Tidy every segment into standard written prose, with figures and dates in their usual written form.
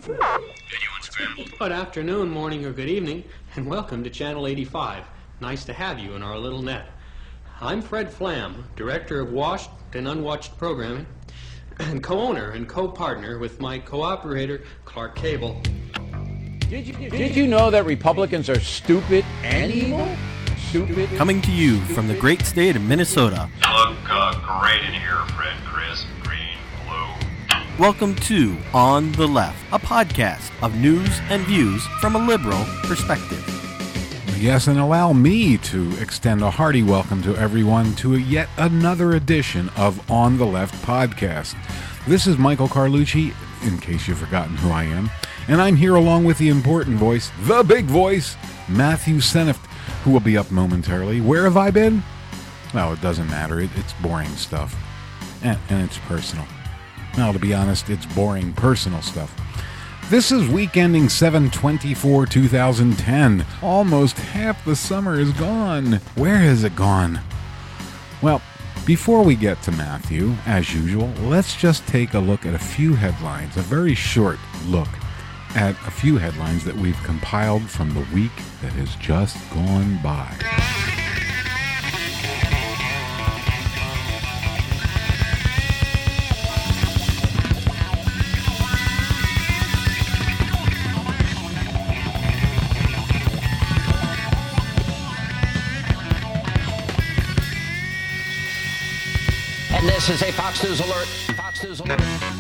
Good afternoon, morning, or good evening, and welcome to Channel 85. Nice to have you in our little net. I'm Fred Flam, Director of Watched and Unwatched Programming, and co-owner and co-partner with my co-operator, Clark Cable. Did you know that Republicans are stupid and evil? Stupid. Coming to you from the great state of Minnesota. You look great in here, Fred, Chris, green, blue. Welcome to On the Left, a podcast of news and views from a liberal perspective. Yes, and allow me to extend a hearty welcome to everyone to yet another edition of On the Left podcast. This is Michael Carlucci, in case you've forgotten who I am, and I'm here along with the important voice, the big voice, Matthew Seneft, who will be up momentarily. Where have I been? Well, it doesn't matter. It's boring stuff, and it's personal. Now, to be honest, it's boring personal stuff. This is week ending 7/24/2010. Almost half the summer is gone. Where has it gone? Well, before we get to Matthew, as usual, let's just take a look at a few headlines, a very short look at a few headlines that we've compiled from the week that has just gone by. This is a Fox News alert. Fox News alert.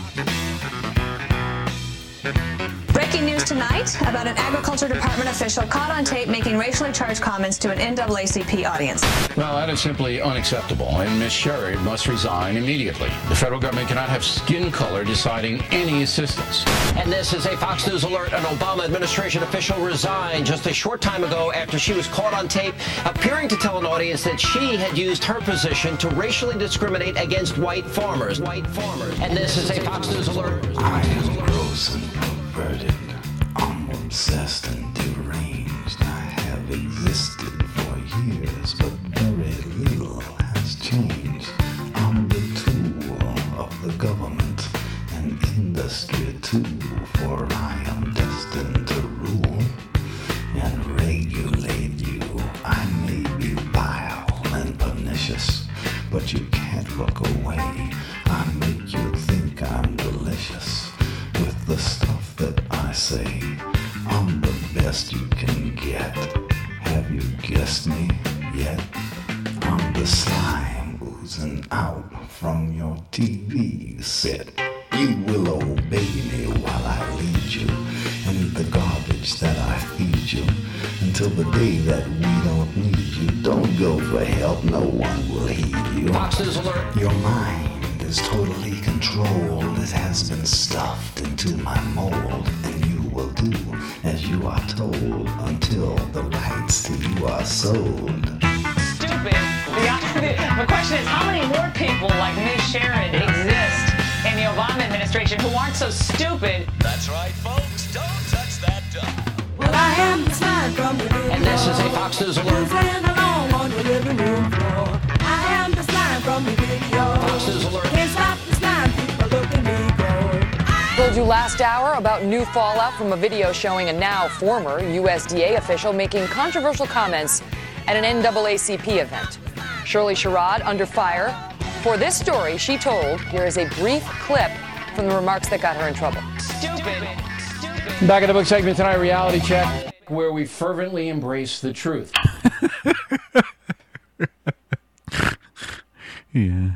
Breaking news tonight about an Agriculture Department official caught on tape making racially charged comments to an NAACP audience. Well, that is simply unacceptable, and Ms. Sherrod must resign immediately. The federal government cannot have skin color deciding any assistance. And this is a Fox News alert. An Obama administration official resigned just a short time ago after she was caught on tape appearing to tell an audience that she had used her position to racially discriminate against white farmers. And this is a Fox News alert. I am gross and perverted. I'm obsessed and deranged. I have existed for years, but very little has changed. I'm the tool of the government and industry too, for I am destined to rule and regulate you. I may be vile and pernicious, but you can't look away. I make you think I'm delicious with the stuff that I say. I'm the best you can get. Have you guessed me yet? I'm the slime oozing out from your TV set. You will obey me while I lead you and eat the garbage that I feed you until the day that we don't need you. Don't go for help, no one will heed you. Fox News alert. Your mind is totally controlled. It has been stuffed into my mold, and you will do as you are told until the rights to you are sold. Stupid. The question is, how many more people like Ms. Sherrod exist in the Obama administration who aren't so stupid? That's right, folks. Don't touch that duck. Well, I am the slime from the video. And this is a Fox News alert. Playing along on the living room floor. I am the slime from the video. Fox News alert. Can't stop the slime, people look at me go. Told you last hour about new fallout from a video showing a now former USDA official making controversial comments at an NAACP event. Shirley Sherrod under fire. For this story, she told, here is a brief clip from the remarks that got her in trouble. Stupid. Back in the book segment tonight, Reality Check, where we fervently embrace the truth. Yeah.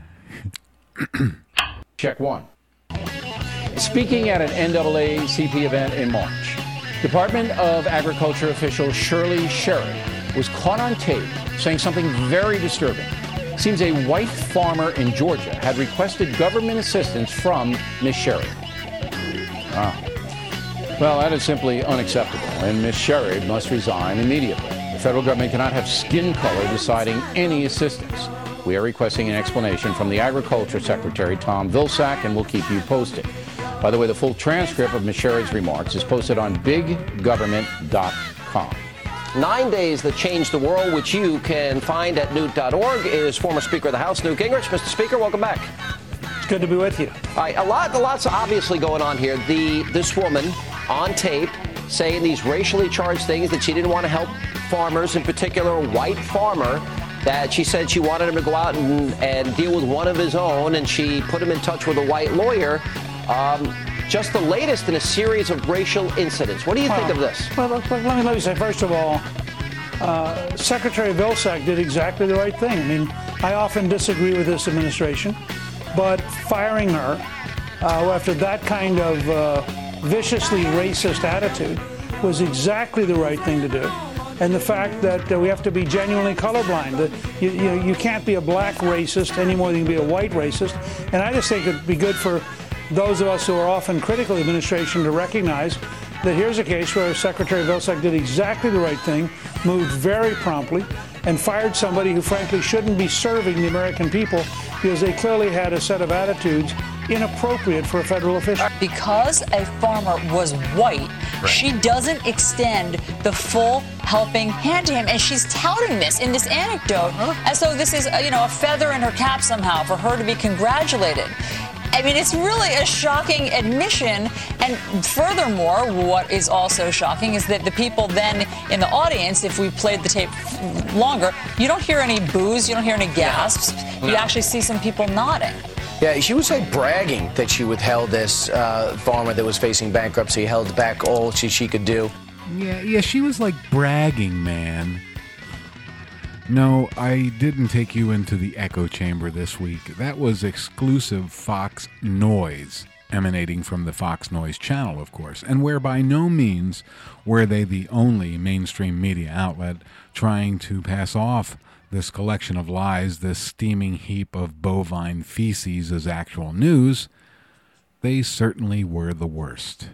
Check one. Speaking at an NAACP event in March, Department of Agriculture official Shirley Sherrod was caught on tape saying something very disturbing. Seems a white farmer in Georgia had requested government assistance from Ms. Sherrod. Wow. Well, that is simply unacceptable, and Ms. Sherrod must resign immediately. The federal government cannot have skin color deciding any assistance. We are requesting an explanation from the Agriculture Secretary, Tom Vilsack, and we'll keep you posted. By the way, the full transcript of Ms. Sherrod's remarks is posted on biggovernment.com. 9 days that changed the world, which you can find at newt.org, is former Speaker of the House, Newt Gingrich. Mr. Speaker, welcome back. It's good to be with you. All right, lots obviously going on here. This woman on tape saying these racially charged things, that she didn't want to help farmers, in particular a white farmer, that she said she wanted him to go out and deal with one of his own, and she put him in touch with a white lawyer. Just the latest in a series of racial incidents. What do you think of this? Well, let me say, first of all, Secretary Vilsack did exactly the right thing. I mean, I often disagree with this administration, but firing her after that kind of viciously racist attitude was exactly the right thing to do. And the fact that we have to be genuinely colorblind. That you can't be a black racist any more than you can be a white racist. And I just think it'd be good for those of us who are often critical of the administration to recognize that here's a case where Secretary Vilsack did exactly the right thing, moved very promptly, and fired somebody who frankly shouldn't be serving the American people because they clearly had a set of attitudes inappropriate for a federal official. Because a farmer was white, she doesn't extend the full helping hand to him, and she's touting this in this anecdote as though this is a feather in her cap somehow for her to be congratulated. I mean, it's really a shocking admission. And furthermore, what is also shocking is that the people then in the audience, if we played the tape longer, you don't hear any boos, you don't hear any gasps. You actually see some people nodding. Yeah, she was like bragging that she withheld this farmer that was facing bankruptcy, held back all she could do. Yeah, she was like bragging, man. No, I didn't take you into the echo chamber this week. That was exclusive Fox noise, emanating from the Fox Noise channel, of course, and where by no means were they the only mainstream media outlet trying to pass off this collection of lies, this steaming heap of bovine feces as actual news. They certainly were the worst.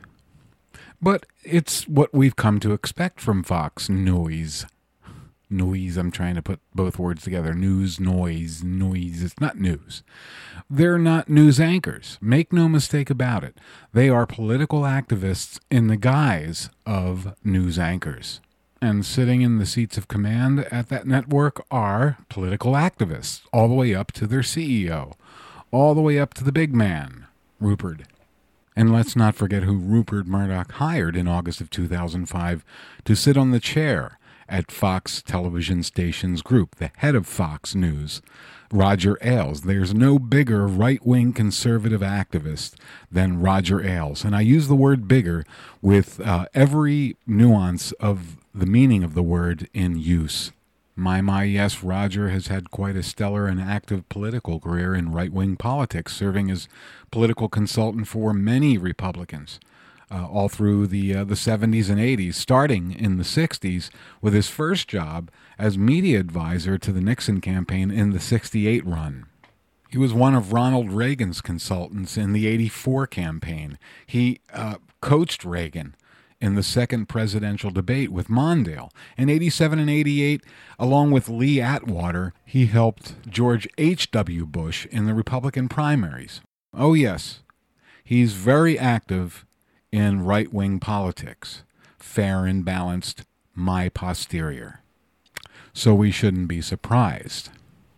But it's what we've come to expect from Fox Noise. Noise, I'm trying to put both words together. News, noise, it's not news. They're not news anchors. Make no mistake about it. They are political activists in the guise of news anchors. And sitting in the seats of command at that network are political activists, all the way up to their CEO, all the way up to the big man, Rupert. And let's not forget who Rupert Murdoch hired in August of 2005 to sit on the chair at Fox Television Stations Group, the head of Fox News, Roger Ailes. There's no bigger right-wing conservative activist than Roger Ailes. And I use the word bigger with every nuance of the meaning of the word in use. Yes, Roger has had quite a stellar and active political career in right-wing politics, serving as political consultant for many Republicans. All through the 70s and 80s, starting in the 60s with his first job as media advisor to the Nixon campaign in the 68 run. He was one of Ronald Reagan's consultants in the 84 campaign. He coached Reagan in the second presidential debate with Mondale. In 87 and 88, along with Lee Atwater, he helped George H.W. Bush in the Republican primaries. Oh yes, he's very active in right-wing politics, fair and balanced, my posterior. So we shouldn't be surprised.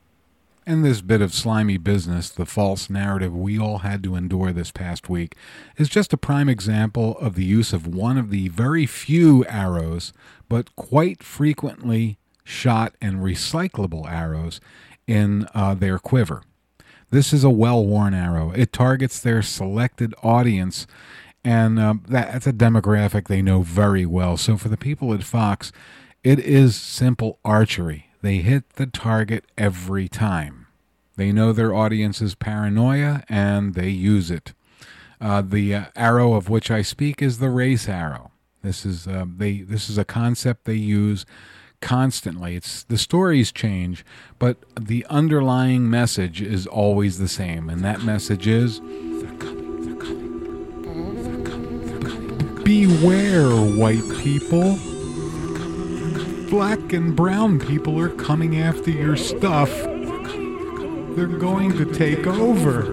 And this bit of slimy business, the false narrative we all had to endure this past week, is just a prime example of the use of one of the very few arrows, but quite frequently shot and recyclable arrows in their quiver. This is a well-worn arrow. It targets their selected audience, and that's a demographic they know very well. So for the people at Fox, it is simple archery. They hit the target every time. They know their audience's paranoia, and they use it. The arrow of which I speak is the race arrow. This is a concept they use constantly. The stories change, but the underlying message is always the same, and that message is, beware, white people. Black and brown people are coming after your stuff. They're going to take over.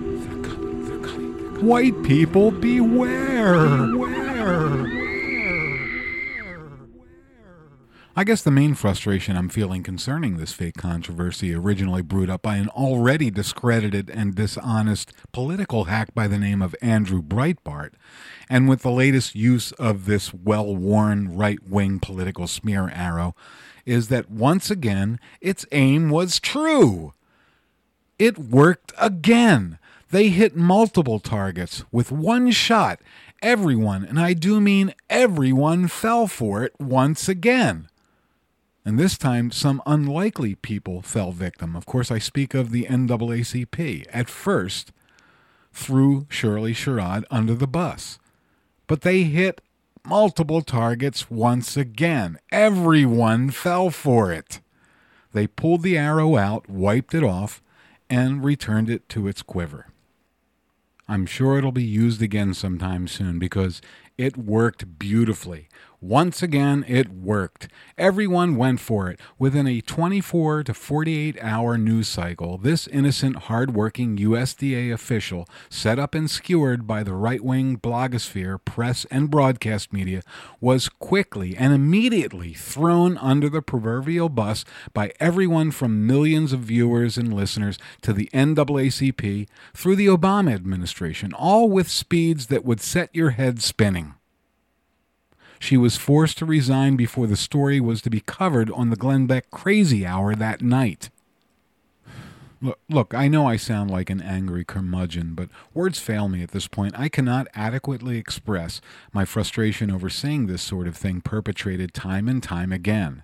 White people, beware. I guess the main frustration I'm feeling concerning this fake controversy, originally brewed up by an already discredited and dishonest political hack by the name of Andrew Breitbart, and with the latest use of this well-worn right-wing political smear arrow, is that once again, its aim was true. It worked again. They hit multiple targets with one shot. Everyone, and I do mean everyone, fell for it once again. And this time, some unlikely people fell victim. Of course, I speak of the NAACP. At first, threw Shirley Sherrod under the bus. But they hit multiple targets once again. Everyone fell for it. They pulled the arrow out, wiped it off, and returned it to its quiver. I'm sure it'll be used again sometime soon because it worked beautifully. Once again, it worked. Everyone went for it. Within a 24 to 48 hour news cycle, this innocent, hard-working USDA official, set up and skewered by the right-wing blogosphere, press, and broadcast media, was quickly and immediately thrown under the proverbial bus by everyone from millions of viewers and listeners to the NAACP through the Obama administration, all with speeds that would set your head spinning. She was forced to resign before the story was to be covered on the Glenn Beck Crazy Hour that night. Look, I know I sound like an angry curmudgeon, but words fail me at this point. I cannot adequately express my frustration over seeing this sort of thing perpetrated time and time again.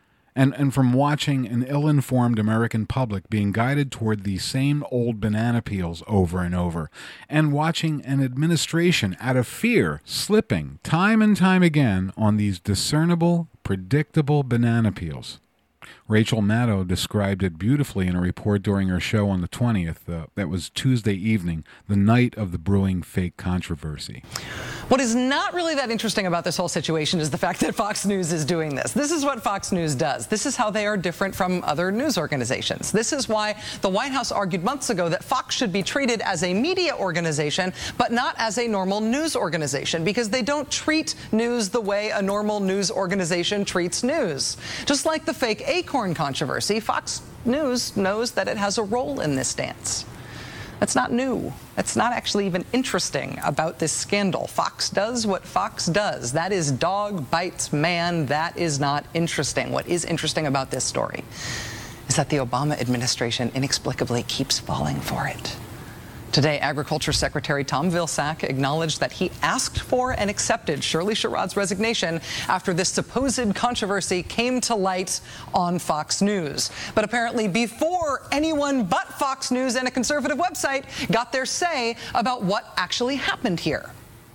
And from watching an ill-informed American public being guided toward the same old banana peels over and over, and watching an administration out of fear slipping time and time again on these discernible, predictable banana peels. Rachel Maddow described it beautifully in a report during her show on the 20th. That was Tuesday evening, the night of the brewing fake controversy. What is not really that interesting about this whole situation is the fact that Fox News is doing this. This is what Fox News does. This is how they are different from other news organizations. This is why the White House argued months ago that Fox should be treated as a media organization, but not as a normal news organization, because they don't treat news the way a normal news organization treats news. Just like the fake Acorn controversy, Fox News knows that it has a role in this dance. That's not new. That's not actually even interesting about this scandal. Fox does what Fox does. That is dog bites man. That is not interesting. What is interesting about this story is that the Obama administration inexplicably keeps falling for it. Today, Agriculture Secretary Tom Vilsack acknowledged that he asked for and accepted Shirley Sherrod's resignation after this supposed controversy came to light on Fox News. But apparently before anyone but Fox News and a conservative website got their say about what actually happened here.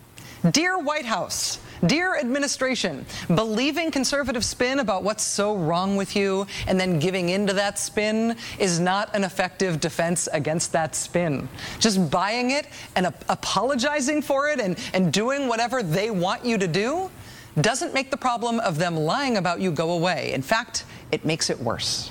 Dear White House, dear administration, believing conservative spin about what's so wrong with you and then giving into that spin is not an effective defense against that spin. Just buying it and apologizing for it and doing whatever they want you to do doesn't make the problem of them lying about you go away. In fact, it makes it worse.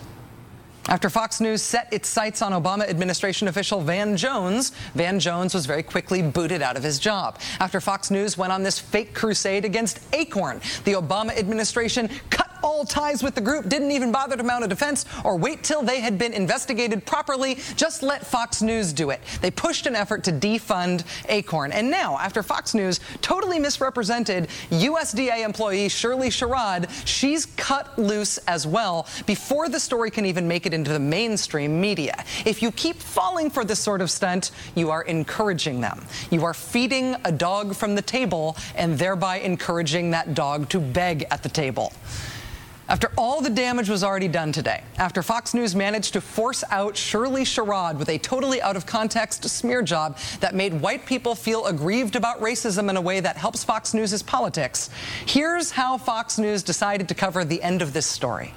After Fox News set its sights on Obama administration official Van Jones was very quickly booted out of his job. After Fox News went on this fake crusade against Acorn, the Obama administration cut all ties with the group, didn't even bother to mount a defense or wait till they had been investigated properly, just let Fox News do it. They pushed an effort to defund Acorn. And now, after Fox News totally misrepresented USDA employee Shirley Sherrod, she's cut loose as well before the story can even make it into the mainstream media. If you keep falling for this sort of stunt, you are encouraging them. You are feeding a dog from the table and thereby encouraging that dog to beg at the table. After all the damage was already done today, after Fox News managed to force out Shirley Sherrod with a totally out-of-context smear job that made white people feel aggrieved about racism in a way that helps Fox News' politics, here's how Fox News decided to cover the end of this story.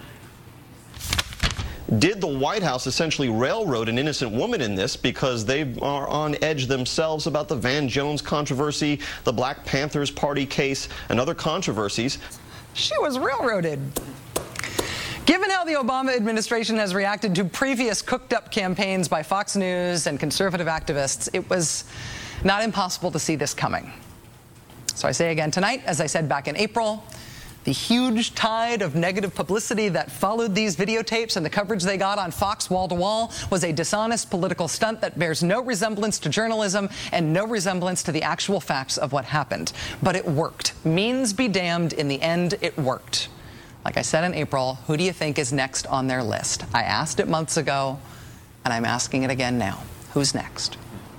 Did the White House essentially railroad an innocent woman in this because they are on edge themselves about the Van Jones controversy, the Black Panthers Party case, and other controversies? She was railroaded. Given how the Obama administration has reacted to previous cooked-up campaigns by Fox News and conservative activists, it was not impossible to see this coming. So I say again tonight, as I said back in April, The huge tide of negative publicity that followed these videotapes and the coverage they got on Fox wall-to-wall was a dishonest political stunt that bears no resemblance to journalism and no resemblance to the actual facts of what happened. But it worked. Means be damned, in the end, it worked. Like I said in April, who do you think is next on their list? I asked it months ago, and I'm asking it again now. Who's next?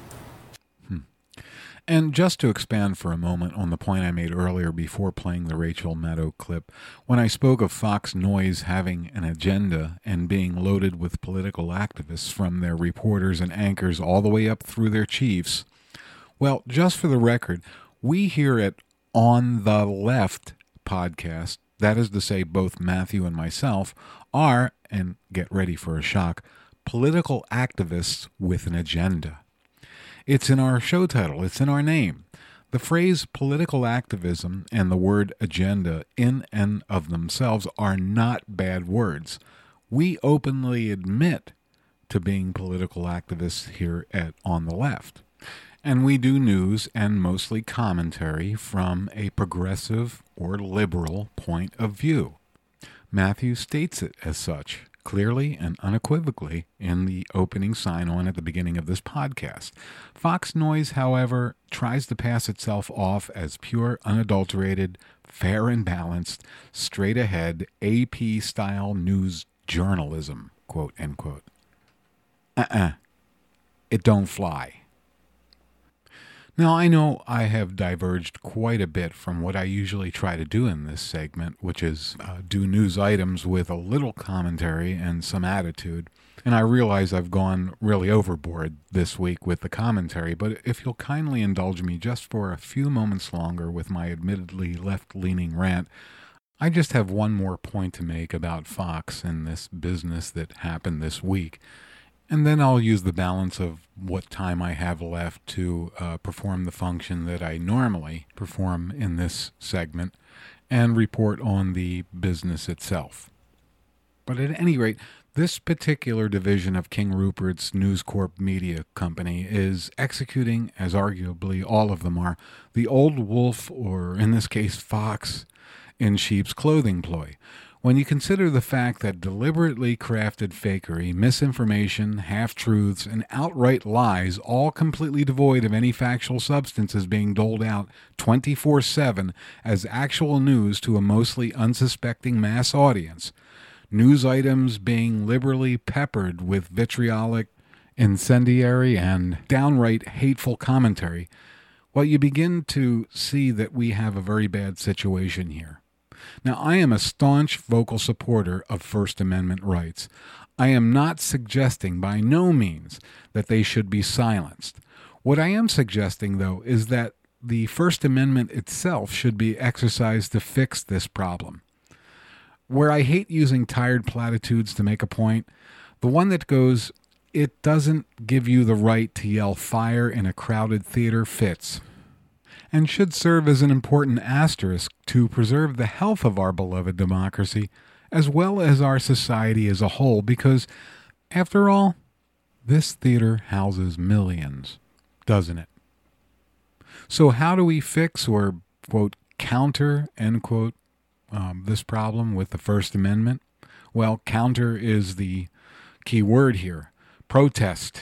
And just to expand for a moment on the point I made earlier before playing the Rachel Maddow clip, when I spoke of Fox Noise having an agenda and being loaded with political activists from their reporters and anchors all the way up through their chiefs, well, just for the record, we here at On the Left podcast, that is to say both Matthew and myself, are, and get ready for a shock, political activists with an agenda. It's in our show title. It's in our name. The phrase political activism and the word agenda in and of themselves are not bad words. We openly admit to being political activists here at On the Left. And we do news and mostly commentary from a progressive or liberal point of view. Matthew states it as such, clearly and unequivocally, in the opening sign-on at the beginning of this podcast. Fox Noise, however, tries to pass itself off as pure, unadulterated, fair and balanced, straight-ahead, AP-style news journalism, quote, end quote. It don't fly. Now, I know I have diverged quite a bit from what I usually try to do in this segment, which is do news items with a little commentary and some attitude. And I realize I've gone really overboard this week with the commentary, but if you'll kindly indulge me just for a few moments longer with my admittedly left-leaning rant, I just have one more point to make about Fox and this business that happened this week. And then I'll use the balance of what time I have left to perform the function that I normally perform in this segment and report on the business itself. But at any rate, this particular division of King Rupert's News Corp Media Company is executing, as arguably all of them are, the old wolf, or in this case Fox, in sheep's clothing ploy. When you consider the fact that deliberately crafted fakery, misinformation, half-truths, and outright lies, all completely devoid of any factual substance, is being doled out 24/7 as actual news to a mostly unsuspecting mass audience, news items being liberally peppered with vitriolic, incendiary, and downright hateful commentary, well, you begin to see that we have a very bad situation here. Now, I am a staunch vocal supporter of First Amendment rights. I am not suggesting by no means that they should be silenced. What I am suggesting, though, is that the First Amendment itself should be exercised to fix this problem. Where I hate using tired platitudes to make a point, the one that goes, "It doesn't give you the right to yell fire in a crowded theater," fits, and should serve as an important asterisk to preserve the health of our beloved democracy, as well as our society as a whole, because, after all, this theater houses millions, doesn't it? So how do we fix or, quote, counter, end quote, this problem with the First Amendment? Well, counter is the key word here. Protest.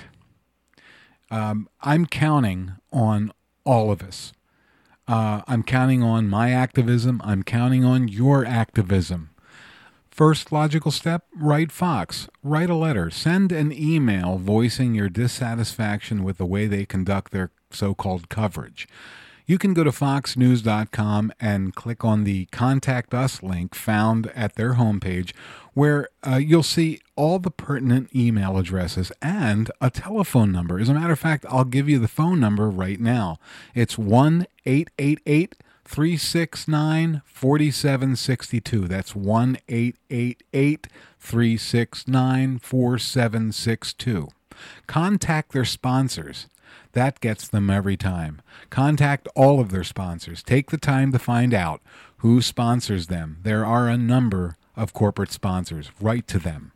I'm counting on all of us. I'm counting on my activism. I'm counting on your activism. First logical step, write Fox. Write a letter. Send an email voicing your dissatisfaction with the way they conduct their so-called coverage. You can go to foxnews.com and click on the Contact Us link found at their homepage, where you'll see all the pertinent email addresses and a telephone number. As a matter of fact, I'll give you the phone number right now. It's 1-888-369-4762. That's 1-888-369-4762. Contact their sponsors. That gets them every time. Contact all of their sponsors. Take the time to find out who sponsors them. There are a number of corporate sponsors. Write to them.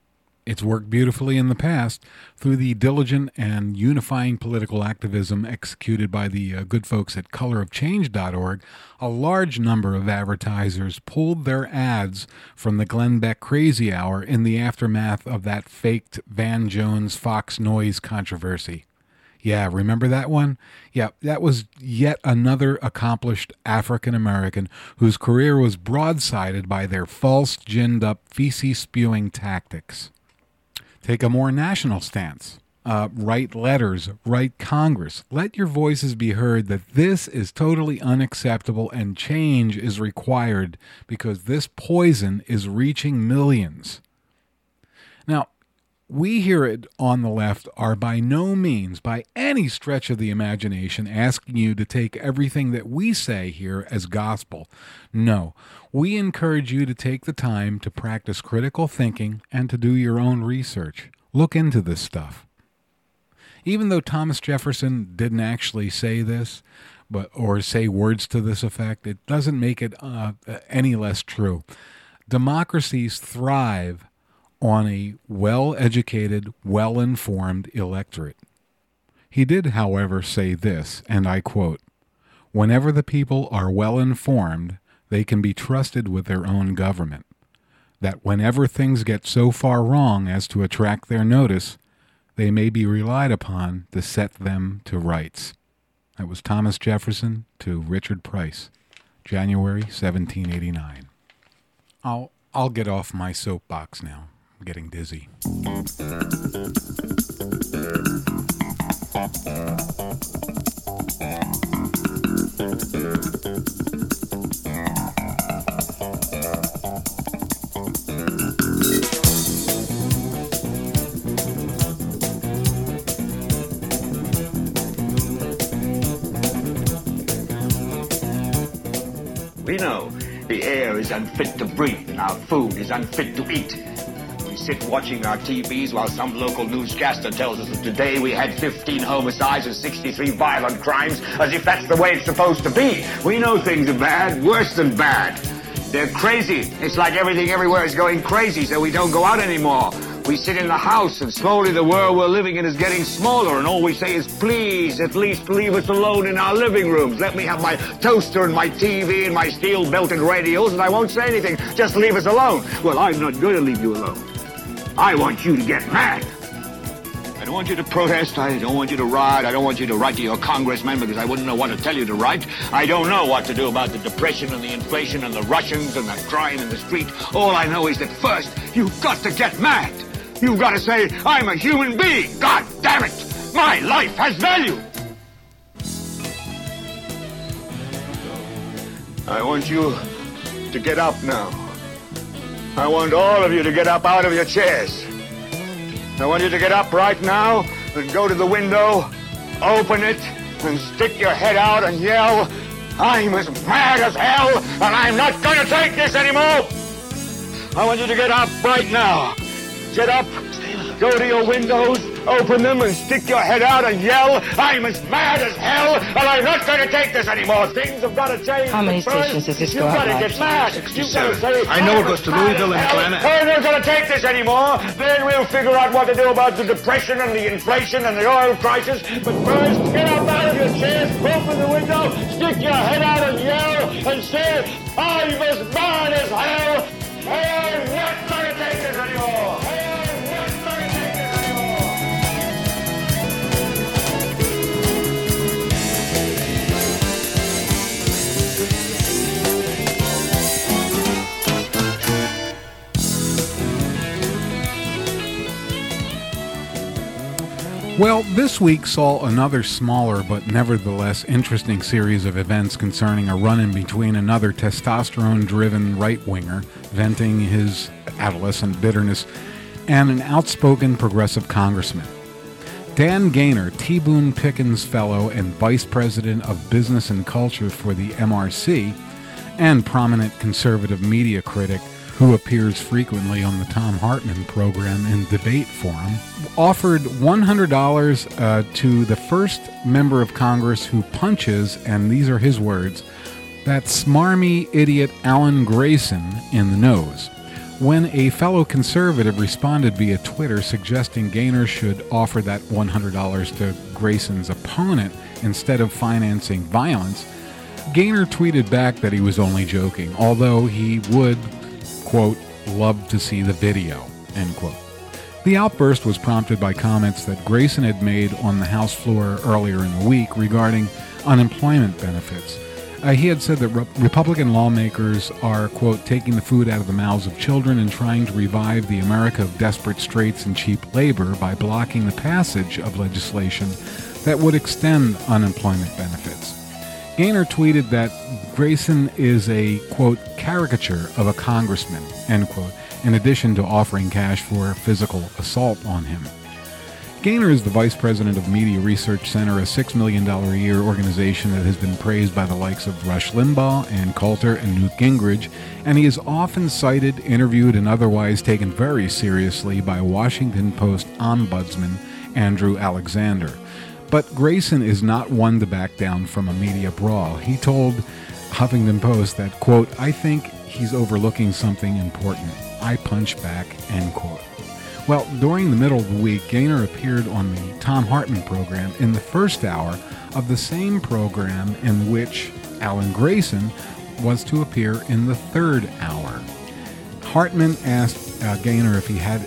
It's worked beautifully in the past. Through the diligent and unifying political activism executed by the good folks at colorofchange.org, a large number of advertisers pulled their ads from the Glenn Beck Crazy Hour in the aftermath of that faked Van Jones Fox Noise controversy. Yeah, remember that one? Yeah, that was yet another accomplished African-American whose career was broadsided by their false, ginned-up, feces-spewing tactics. Take a more national stance. Write letters, write Congress. Let your voices be heard that this is totally unacceptable and change is required because this poison is reaching millions. Now, we here at On the Left are by no means, by any stretch of the imagination, asking you to take everything that we say here as gospel. No, we encourage you to take the time to practice critical thinking and to do your own research. Look into this stuff. Even though Thomas Jefferson didn't actually say this, or say words to this effect, it doesn't make it any less true. Democracies thrive on a well-educated, well-informed electorate. He did, however, say this, and I quote, "Whenever the people are well-informed, they can be trusted with their own government. That whenever things get so far wrong as to attract their notice, they may be relied upon to set them to rights." That was Thomas Jefferson to Richard Price, January 1789. I'll get off my soapbox now. I'm getting dizzy. We know the air is unfit to breathe and our food is unfit to eat. We sit watching our TVs while some local newscaster tells us that today we had 15 homicides and 63 violent crimes, as if that's the way it's supposed to be. We know things are bad, worse than bad. They're crazy. It's like everything everywhere is going crazy, so we don't go out anymore. We sit in the house, and slowly the world we're living in is getting smaller, and all we say is, please, at least leave us alone in our living rooms. Let me have my toaster and my TV and my steel-belted radios, and I won't say anything. Just leave us alone. Well, I'm not going to leave you alone. I want you to get mad. I don't want you to protest. I don't want you to riot. I don't want you to write to your congressman because I wouldn't know what to tell you to write. I don't know what to do about the depression and the inflation and the Russians and the crime in the street. All I know is that first, you've got to get mad. You've got to say, I'm a human being. God damn it. My life has value. I want you to get up now. I want all of you to get up out of your chairs. I want you to get up right now and go to the window, open it, and stick your head out and yell, I'm as mad as hell, and I'm not going to take this anymore. I want you to get up right now. Get up, go to your windows, open them, and stick your head out and yell, I'm as mad as hell, and I'm not going to take this anymore. Things have got to change. How many stations does this go You've out? got to get mad. You've got to say, I know it goes to Louisville and Atlanta. I'm not going to take this anymore. Then we'll figure out what to do about the depression and the inflation and the oil crisis. But first, get up out of your chairs, open the window, stick your head out and yell, and say, I'm as mad as hell, and I'm not going to take this anymore. Well, this week saw another smaller but nevertheless interesting series of events concerning a run-in between another testosterone-driven right-winger venting his adolescent bitterness and an outspoken progressive congressman. Dan Gaynor, T. Boone Pickens Fellow and Vice President of Business and Culture for the MRC, and prominent conservative media critic who appears frequently on the Thom Hartmann program and debate forum, offered $100 to the first member of Congress who punches, and these are his words, that smarmy idiot Alan Grayson in the nose. when a fellow conservative responded via Twitter suggesting Gaynor should offer that $100 to Grayson's opponent instead of financing violence, Gaynor tweeted back that he was only joking, although he would, quote, love to see the video, end quote. The outburst was prompted by comments that Grayson had made on the House floor earlier in the week regarding unemployment benefits. He had said that Republican lawmakers are, quote, taking the food out of the mouths of children and trying to revive the America of desperate straits and cheap labor by blocking the passage of legislation that would extend unemployment benefits. Gaynor tweeted that Grayson is a, quote, caricature of a congressman, end quote, in addition to offering cash for physical assault on him. Gaynor is the vice president of Media Research Center, a $6 million a year organization that has been praised by the likes of Rush Limbaugh, Ann Coulter, and Newt Gingrich, and he is often cited, interviewed, and otherwise taken very seriously by Washington Post ombudsman Andrew Alexander. But Grayson is not one to back down from a media brawl. He told Huffington Post that, quote, I think he's overlooking something important. I punch back, end quote. Well, during the middle of the week, Gaynor appeared on the Thom Hartmann program in the first hour of the same program in which Alan Grayson was to appear in the third hour. Hartmann asked Gaynor if he had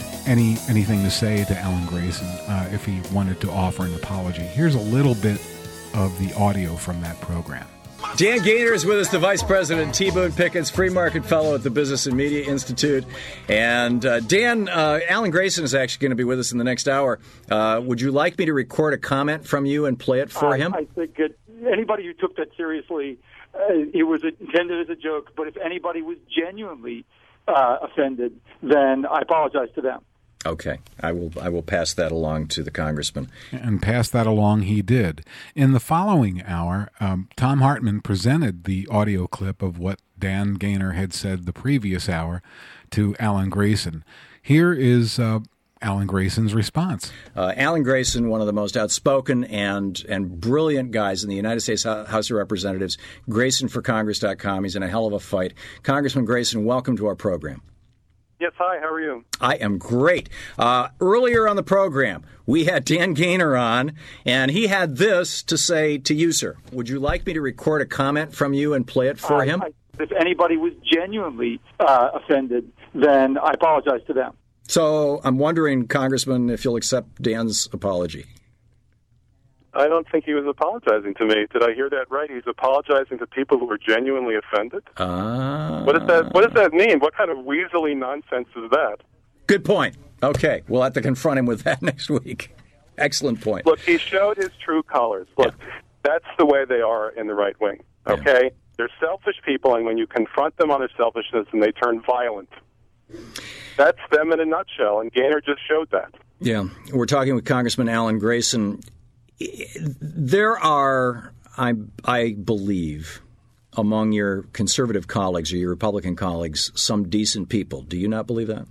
anything to say to Alan Grayson, if he wanted to offer an apology. Here's a little bit of the audio from that program. Dan Gaynor is with us, the Vice President, T. Boone Pickens, Free Market Fellow at the Business and Media Institute. And Dan, Alan Grayson is actually going to be with us in the next hour. Would you like me to record a comment from you and play it for him? I think anybody who took that seriously, it was intended as a joke. But if anybody was genuinely offended, then I apologize to them. Okay. I will pass that along to the congressman. And pass that along he did. In the following hour, Thom Hartmann presented the audio clip of what Dan Gaynor had said the previous hour to Alan Grayson. Here is Alan Grayson's response. Alan Grayson, one of the most outspoken and brilliant guys in the United States House of Representatives. GraysonForCongress.com. He's in a hell of a fight. Congressman Grayson, welcome to our program. Yes, hi, how are you? I am great. Earlier on the program, we had Dan Gaynor on, and he had this to say to you, sir. Would you like me to record a comment from you and play it for him? If anybody was genuinely offended, then I apologize to them. So I'm wondering, Congressman, if you'll accept Dan's apology. I don't think he was apologizing to me. Did I hear that right? He's apologizing to people who were genuinely offended? What does that mean? What kind of weaselly nonsense is that? Good point. Okay, we'll have to confront him with that next week. Excellent point. Look, he showed his true colors. Look, that's the way they are in the right wing, okay? Yeah. They're selfish people, and when you confront them on their selfishness, and they turn violent. That's them in a nutshell, and Gaynor just showed that. Yeah, we're talking with Congressman Alan Grayson. There are, I believe, among your conservative colleagues or your Republican colleagues, some decent people. Do you not believe that?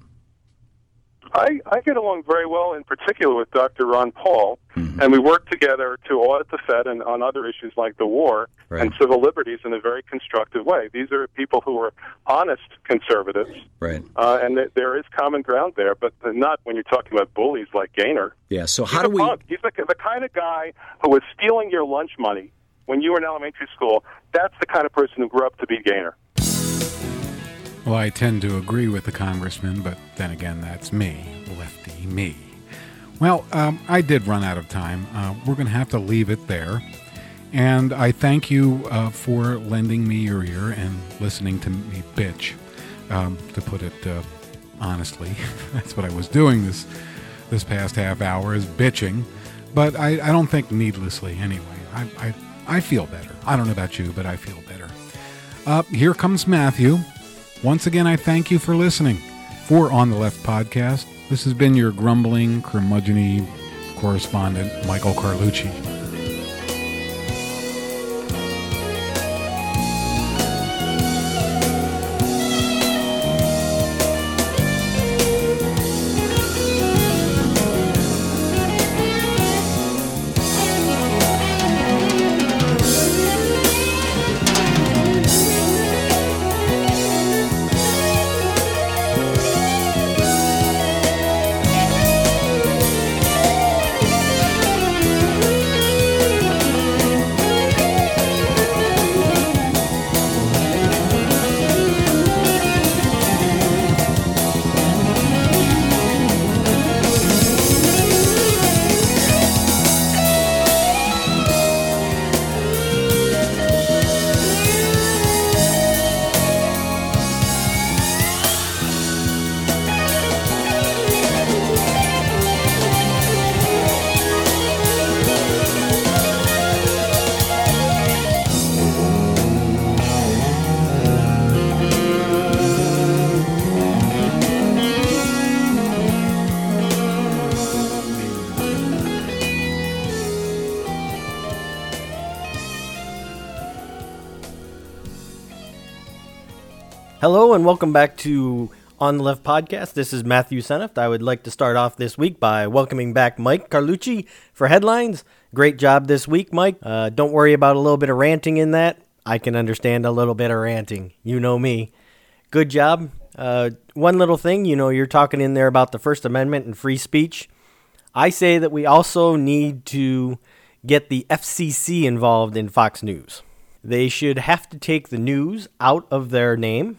I get along very well, in particular with Dr. Ron Paul, and we work together to audit the Fed and on other issues like the war and civil liberties in a very constructive way. These are people who are honest conservatives, right? And there is common ground there, but not when you're talking about bullies like Gaynor. Yeah, so how do we... He's the kind of guy who was stealing your lunch money when you were in elementary school. That's the kind of person who grew up to be Gaynor. Well, I tend to agree with the congressman, but then again, that's me, lefty me. Well, I did run out of time. We're going to have to leave it there. And I thank you for lending me your ear and listening to me bitch, to put it honestly. That's what I was doing this past half hour, is bitching. But I don't think needlessly anyway. I feel better. I don't know about you, but I feel better. Here comes Matthew. Once again, I thank you for listening. For On the Left podcast, this has been your grumbling, curmudgeon-y correspondent, Michael Carlucci. Hello and welcome back to On the Left Podcast. This is Matthew Seneft. I would like to start off this week by welcoming back Mike Carlucci for headlines. Great job this week, Mike. Don't worry about a little bit of ranting in that. I can understand a little bit of ranting. You know me. Good job. One little thing, you're talking in there about the First Amendment and free speech. I say that we also need to get the FCC involved in Fox News. They should have to take the news out of their name.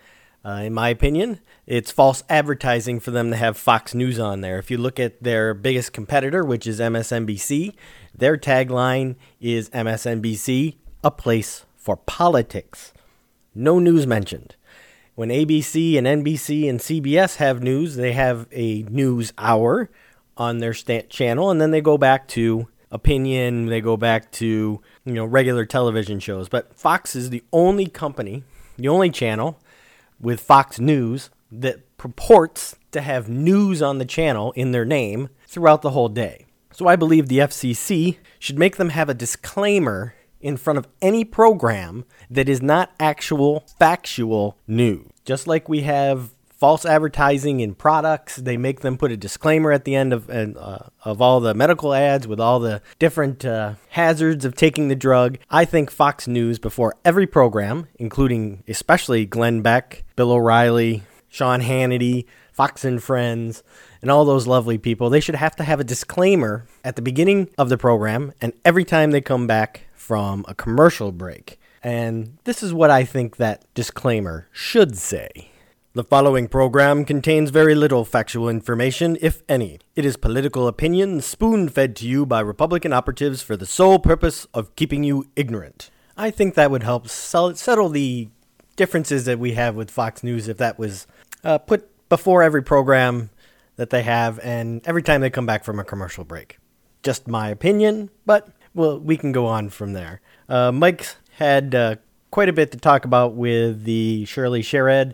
In my opinion, it's false advertising for them to have Fox News on there. If you look at their biggest competitor, which is MSNBC, their tagline is MSNBC, a place for politics. No news mentioned. When ABC and NBC and CBS have news, they have a news hour on their channel, and then they go back to opinion, they go back to regular television shows. But Fox is the only company, the only channel with Fox News that purports to have news on the channel in their name throughout the whole day. So I believe the FCC should make them have a disclaimer in front of any program that is not actual factual news. Just like we have false advertising in products, they make them put a disclaimer at the end of all the medical ads with all the different hazards of taking the drug. I think Fox News, before every program, including especially Glenn Beck, Bill O'Reilly, Sean Hannity, Fox and Friends, and all those lovely people, they should have to have a disclaimer at the beginning of the program and every time they come back from a commercial break. And this is what I think that disclaimer should say. The following program contains very little factual information, if any. It is political opinion spoon-fed to you by Republican operatives for the sole purpose of keeping you ignorant. I think that would help settle the differences that we have with Fox News if that was put before every program that they have and every time they come back from a commercial break. Just my opinion, but we can go on from there. Mike's had quite a bit to talk about with the Shirley Sherrod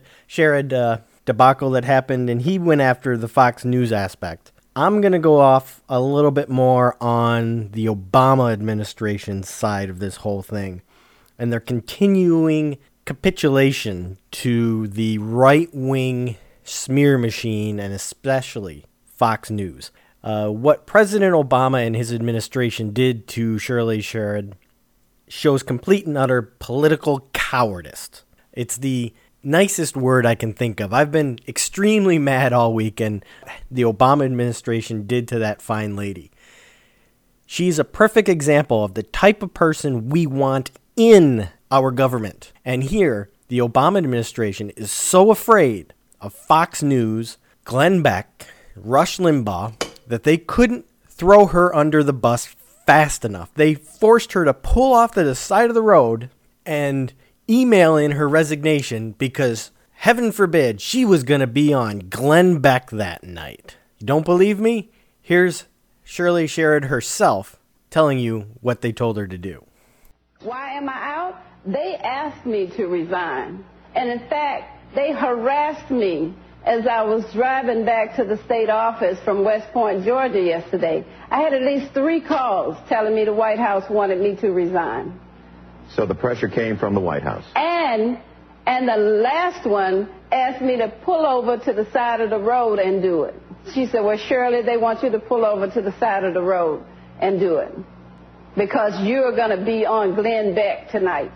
debacle that happened, and he went after the Fox News aspect. I'm going to go off a little bit more on the Obama administration's side of this whole thing, and their continuing capitulation to the right-wing smear machine, and especially Fox News. What President Obama and his administration did to Shirley Sherrod shows complete and utter political cowardice. It's the nicest word I can think of. I've been extremely mad all week, and the Obama administration did to that fine lady. She's a perfect example of the type of person we want in our government. And here, the Obama administration is so afraid of Fox News, Glenn Beck, Rush Limbaugh, that they couldn't throw her under the bus fast enough. They forced her to pull off to the side of the road and email in her resignation because, heaven forbid, she was going to be on Glenn Beck that night. You don't believe me? Here's Shirley Sherrod herself telling you what they told her to do. Why am I out? They asked me to resign. And in fact, they harassed me as I was driving back to the state office from West Point, Georgia yesterday. I had at least 3 calls telling me the White House wanted me to resign. So the pressure came from the White House. And the last one asked me to pull over to the side of the road and do it. She said, well, Shirley, they want you to pull over to the side of the road and do it because you're going to be on Glenn Beck tonight.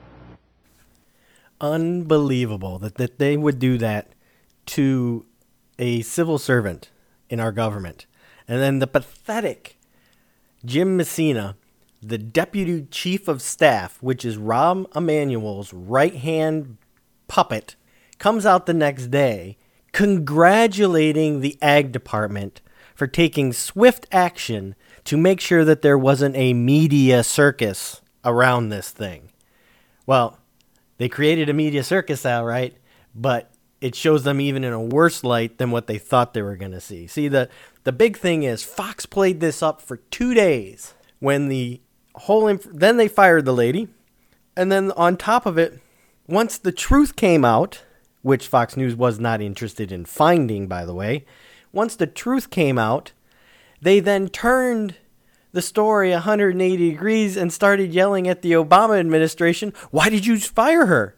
Unbelievable that they would do that to a civil servant in our government. And then the pathetic Jim Messina, the deputy chief of staff, which is Rahm Emanuel's right-hand puppet, comes out the next day congratulating the Ag Department for taking swift action to make sure that there wasn't a media circus around this thing. Well, they created a media circus, all right, but it shows them even in a worse light than what they thought they were going to see. See, the big thing is Fox played this up for 2 days when the then they fired the lady. And then on top of it, once the truth came out, which Fox News was not interested in finding, by the way, once the truth came out, they then turned the story 180 degrees and started yelling at the Obama administration, why did you fire her?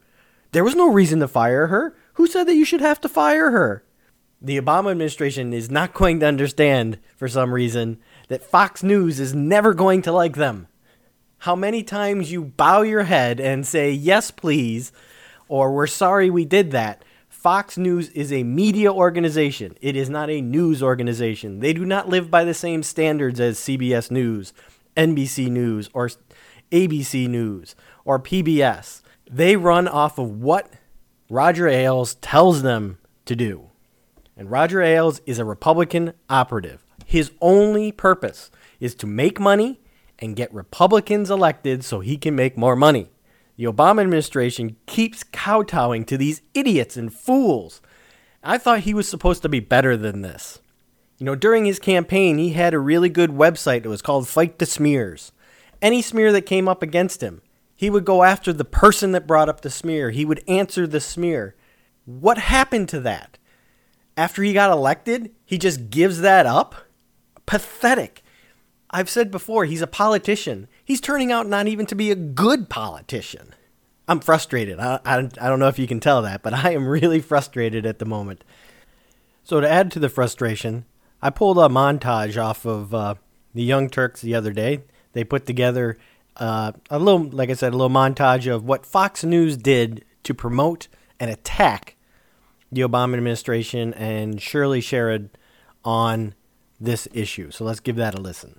There was no reason to fire her. Who said that you should have to fire her? The Obama administration is not going to understand, for some reason, that Fox News is never going to like them. How many times you bow your head and say, yes, please, or we're sorry we did that. Fox News is a media organization. It is not a news organization. They do not live by the same standards as CBS News, NBC News, or ABC News, or PBS. They run off of what Roger Ailes tells them to do. And Roger Ailes is a Republican operative. His only purpose is to make money and get Republicans elected so he can make more money. The Obama administration keeps kowtowing to these idiots and fools. I thought he was supposed to be better than this. You know, during his campaign, he had a really good website that was called Fight the Smears. Any smear that came up against him, he would go after the person that brought up the smear. He would answer the smear. What happened to that? After he got elected, he just gives that up? Pathetic. I've said before, he's a politician. He's turning out not even to be a good politician. I'm frustrated. I don't know if you can tell that, but I am really frustrated at the moment. So to add to the frustration, I pulled a montage off of the Young Turks the other day. They put together a little montage of what Fox News did to promote and attack the Obama administration and Shirley Sherrod on this issue. So let's give that a listen.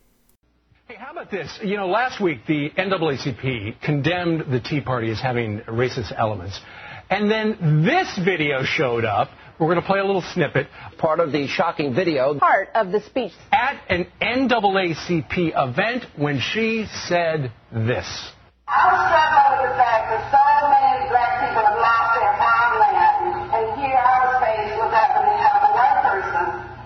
Hey, how about this? You know, last week the NAACP condemned the Tea Party as having racist elements. And then this video showed up. We're going to play a little snippet. Part of the shocking video. Part of the speech. At an NAACP event when she said this. I'm struck over the fact that so many black people have lost their farmland. And here I was faced with having to have a white person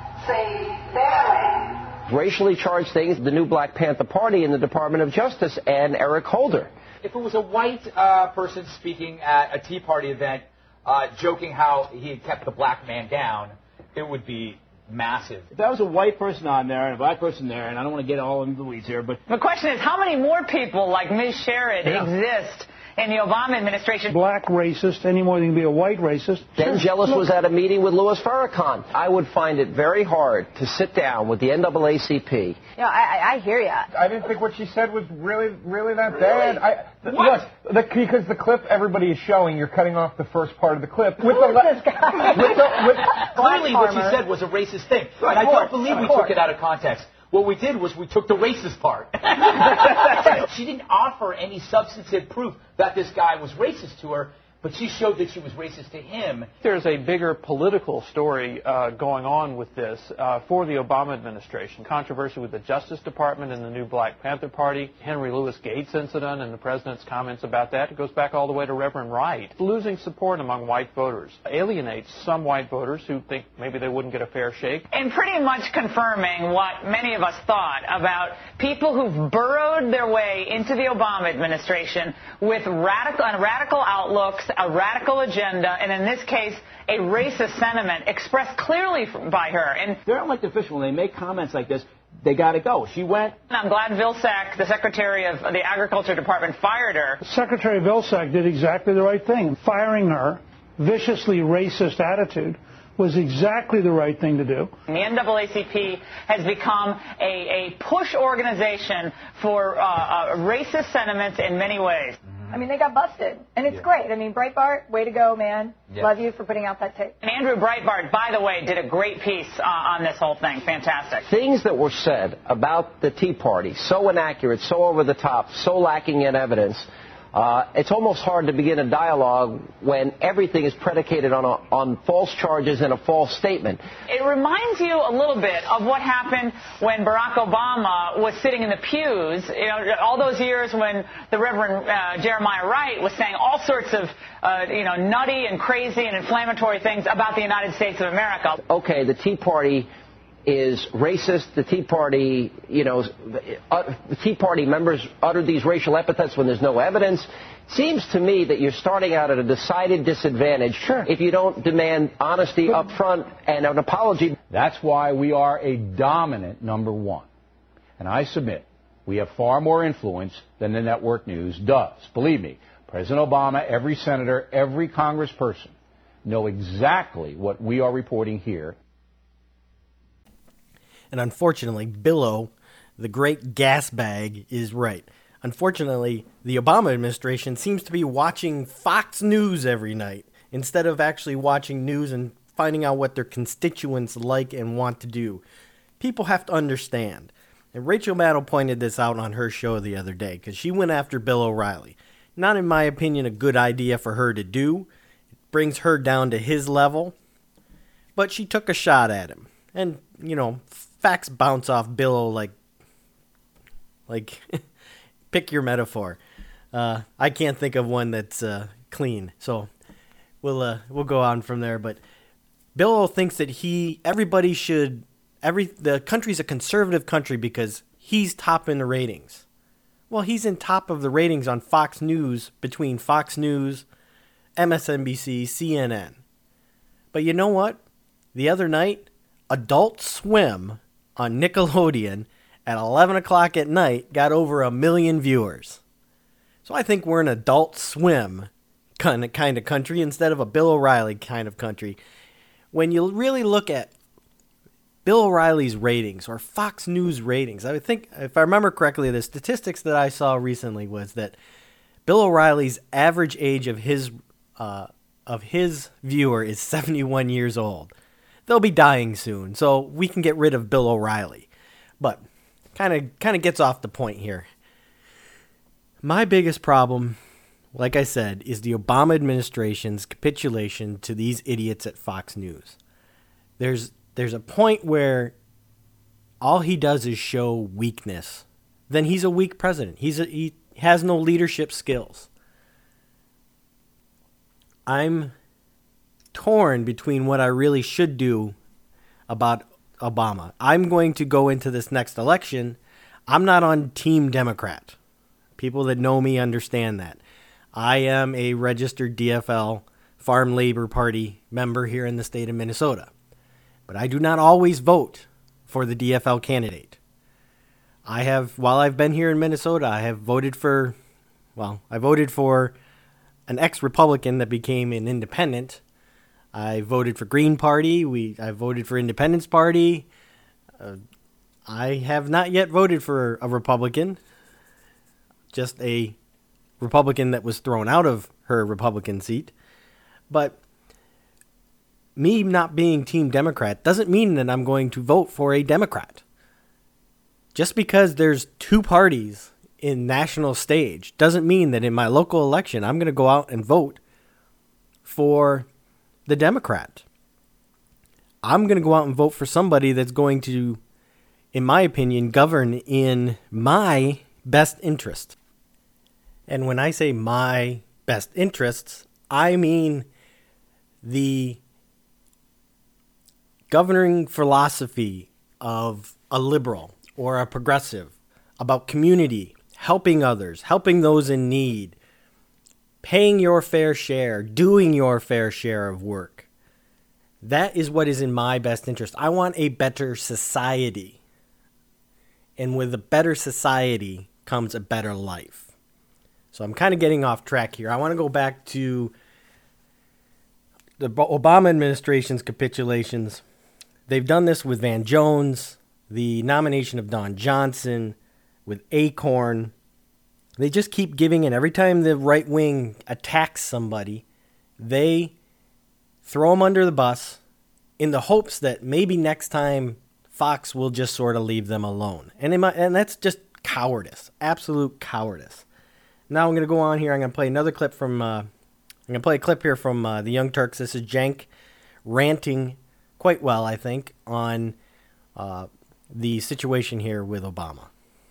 say their land. Racially charged things, the new Black Panther Party in the Department of Justice and Eric Holder. If it was a white person speaking at a Tea Party event, joking how he had kept the black man down, it would be massive. If that was a white person on there and a black person there, and I don't want to get all into the weeds here, but the question is, how many more people like Ms. Sherrod exist in the Obama administration? Black racist any more than you can be a white racist. Ben Jealous was at a meeting with Louis Farrakhan. I would find it very hard to sit down with the NAACP. Yeah, I hear you. I didn't think what she said was really that bad. Because the clip everybody is showing, you're cutting off the first part of the clip. Who is this guy? Clearly what she said was a racist thing. And I don't believe we took it out of context. What we did was we took the racist part. She didn't offer any substantive proof that this guy was racist to her, but she showed that she was racist to him. There's a bigger political story going on with this for the Obama administration. Controversy with the Justice Department and the new Black Panther Party, Henry Louis Gates incident and the president's comments about that. It goes back all the way to Reverend Wright. Losing support among white voters alienates some white voters who think maybe they wouldn't get a fair shake. And pretty much confirming what many of us thought about people who've burrowed their way into the Obama administration with radical outlooks, a radical agenda, and in this case, a racist sentiment expressed clearly by her. And they're elected officials. When they make comments like this, they got to go. She went. I'm glad Vilsack, the Secretary of the Agriculture Department, fired her. Secretary Vilsack did exactly the right thing. Firing her, viciously racist attitude, was exactly the right thing to do. The NAACP has become a push organization for racist sentiments in many ways. I mean, they got busted, and it's great. I mean, Breitbart, way to go, man. Love you for putting out that tape. And Andrew Breitbart, by the way, did a great piece on this whole thing. Fantastic. Things that were said about the Tea Party, so inaccurate, so over the top, so lacking in evidence, it's almost hard to begin a dialogue when everything is predicated on false charges and a false statement. It reminds you a little bit of what happened when Barack Obama was sitting in the pews, you know, all those years when the Reverend Jeremiah Wright was saying all sorts of, nutty and crazy and inflammatory things about the United States of America. Okay, the Tea Party is racist. The Tea Party, the Tea Party members uttered these racial epithets when there's no evidence. Seems to me that you're starting out at a decided disadvantage if you don't demand honesty up front and an apology. That's why we are a dominant number one. And I submit we have far more influence than the network news does. Believe me, President Obama, every senator, every congressperson know exactly what we are reporting here. And unfortunately, Billo, the great gas bag, is right. Unfortunately, the Obama administration seems to be watching Fox News every night instead of actually watching news and finding out what their constituents like and want to do. People have to understand. And Rachel Maddow pointed this out on her show the other day because she went after Bill O'Reilly. Not, in my opinion, a good idea for her to do. It brings her down to his level. But she took a shot at him. And, you know, facts bounce off Bill like pick your metaphor. I can't think of one that's clean. So we'll go on from there. But Bill thinks that the country's a conservative country because he's top in the ratings. Well, he's in top of the ratings on Fox News between Fox News, MSNBC, CNN. But you know what? The other night, Adult Swim on Nickelodeon at 11 o'clock at night got over 1 million viewers. So I think we're an Adult Swim kind of country instead of a Bill O'Reilly kind of country. When you really look at Bill O'Reilly's ratings or Fox News ratings, I would think, if I remember correctly, the statistics that I saw recently was that Bill O'Reilly's average age of his viewer is 71 years old. They'll be dying soon, so we can get rid of Bill O'Reilly. But kind of gets off the point here. My biggest problem, like I said, is the Obama administration's capitulation to these idiots at Fox News. There's a point where all he does is show weakness. Then he's a weak president. He has no leadership skills. I'm torn between what I really should do about Obama. I'm going to go into this next election. I'm not on Team Democrat. People that know me understand that. I am a registered DFL Farm Labor Party member here in the state of Minnesota. But I do not always vote for the DFL candidate. While I've been here in Minnesota, I voted for an ex-Republican that became an independent. I voted for Green Party. I voted for Independence Party. I have not yet voted for a Republican. Just a Republican that was thrown out of her Republican seat. But me not being Team Democrat doesn't mean that I'm going to vote for a Democrat. Just because there's two parties in national stage doesn't mean that in my local election I'm going to go out and vote for the Democrat. I'm going to go out and vote for somebody that's going to, in my opinion, govern in my best interest. And when I say my best interests, I mean the governing philosophy of a liberal or a progressive about community, helping others, helping those in need, paying your fair share, doing your fair share of work. That is what is in my best interest. I want a better society. And with a better society comes a better life. So I'm kind of getting off track here. I want to go back to the Obama administration's capitulations. They've done this with Van Jones, the nomination of Don Johnson, with Acorn. They just keep giving in. Every time the right wing attacks somebody, they throw them under the bus in the hopes that maybe next time Fox will just sort of leave them alone. And that's just cowardice, absolute cowardice. Now I'm going to go on here. I'm going to play another clip from, I'm going to play a clip here from the Young Turks. This is Cenk ranting quite well, I think, on the situation here with Obama.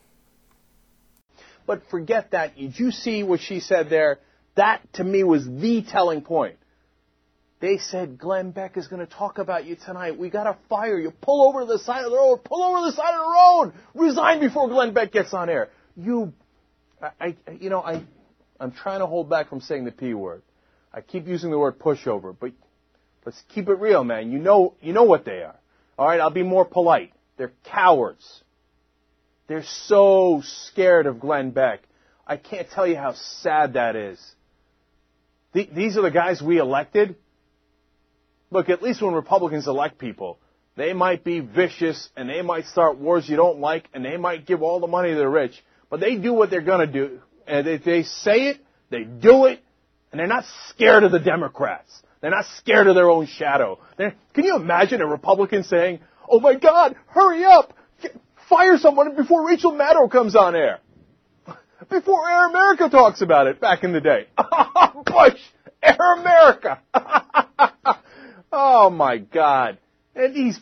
But forget that. Did you see what she said there? That, to me, was the telling point. They said, Glenn Beck is going to talk about you tonight. We got to fire you. Pull over to the side of the road. Pull over to the side of the road. Resign before Glenn Beck gets on air. I'm trying to hold back from saying the P word. I keep using the word pushover, but let's keep it real, man. You know what they are. All right, I'll be more polite. They're cowards. They're so scared of Glenn Beck. I can't tell you how sad that is. These are the guys we elected. Look, at least when Republicans elect people, they might be vicious and they might start wars you don't like and they might give all the money to the rich, but they do what they're going to do. And if they say it, they do it, and they're not scared of the Democrats. They're not scared of their own shadow. Can you imagine a Republican saying, "Oh my God, hurry up, fire someone before Rachel Maddow comes on air"? Before Air America talks about it back in the day. Bush, Air America. Oh, my God. And these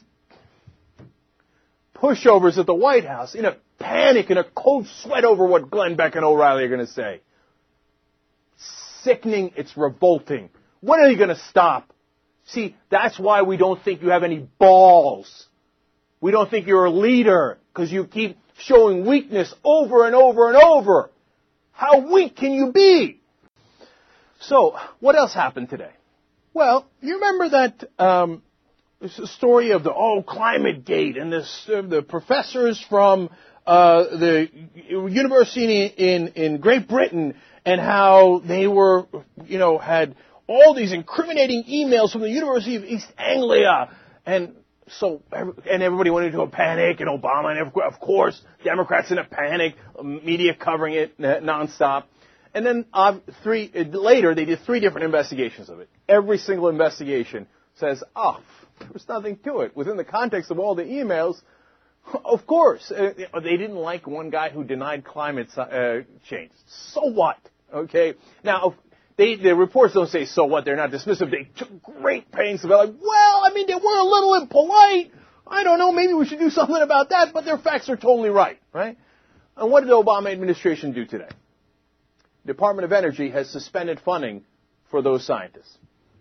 pushovers at the White House in a panic and a cold sweat over what Glenn Beck and O'Reilly are going to say. Sickening. It's revolting. When are you going to stop? See, that's why we don't think you have any balls. We don't think you're a leader because you keep showing weakness over and over and over. How weak can you be? So, what else happened today? Well, you remember that story of the Climate Gate and the professors from the university in Great Britain and how they were, had all these incriminating emails from the University of East Anglia, and everybody went into a panic, and Obama, and of course, Democrats in a panic, media covering it nonstop. And then later, they did 3 different investigations of it. Every single investigation says, there was nothing to it. Within the context of all the emails, of course, they didn't like one guy who denied climate change. So what? Okay? Now, the reports don't say so what. They're not dismissive. They took great pains to be like, they were a little impolite. I don't know, maybe we should do something about that, but their facts are totally right? And what did the Obama administration do today? The Department of Energy has suspended funding for those scientists.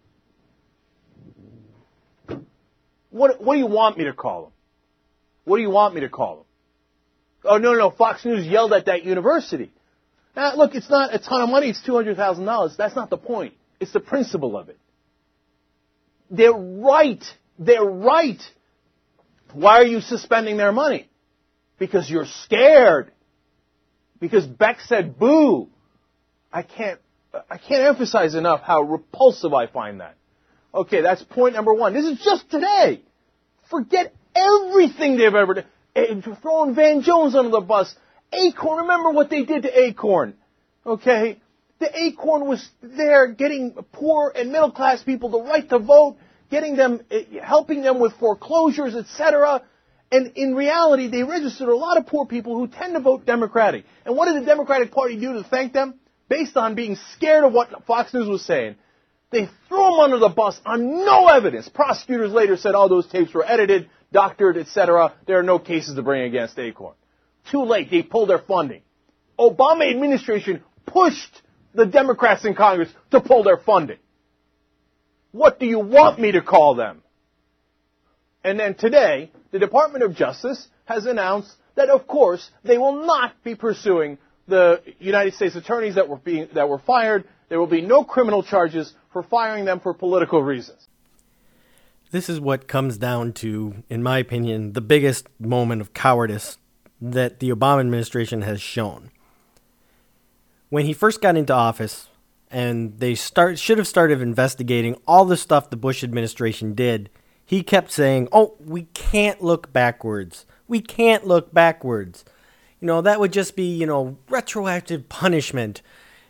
What do you want me to call them? What do you want me to call them? Oh, no, Fox News yelled at that university. Now, look, it's not a ton of money. It's $200,000. That's not the point. It's the principle of it. They're right. They're right. Why are you suspending their money? Because you're scared. Because Beck said boo. I can't emphasize enough how repulsive I find that. Okay, that's point number 1. This is just today. Forget everything they've ever done. Throwing Van Jones under the bus. Acorn, remember what they did to Acorn. Okay? The Acorn was there getting poor and middle class people the right to vote, helping them with foreclosures, etc. And in reality, they registered a lot of poor people who tend to vote Democratic. And what did the Democratic Party do to thank them? Based on being scared of what Fox News was saying, they threw them under the bus on no evidence. Prosecutors later said, those tapes were edited, doctored, etc. There are no cases to bring against Acorn. Too late. They pulled their funding. Obama administration pushed the Democrats in Congress to pull their funding. What do you want me to call them? And then today, the Department of Justice has announced that, of course, they will not be pursuing the United States attorneys that were fired. There will be no criminal charges for firing them for political reasons. This is what comes down to, in my opinion, the biggest moment of cowardice that the Obama administration has shown. When he first got into office, and they should have started investigating all the stuff the Bush administration did, he kept saying, we can't look backwards. We can't look backwards. That would just be, retroactive punishment,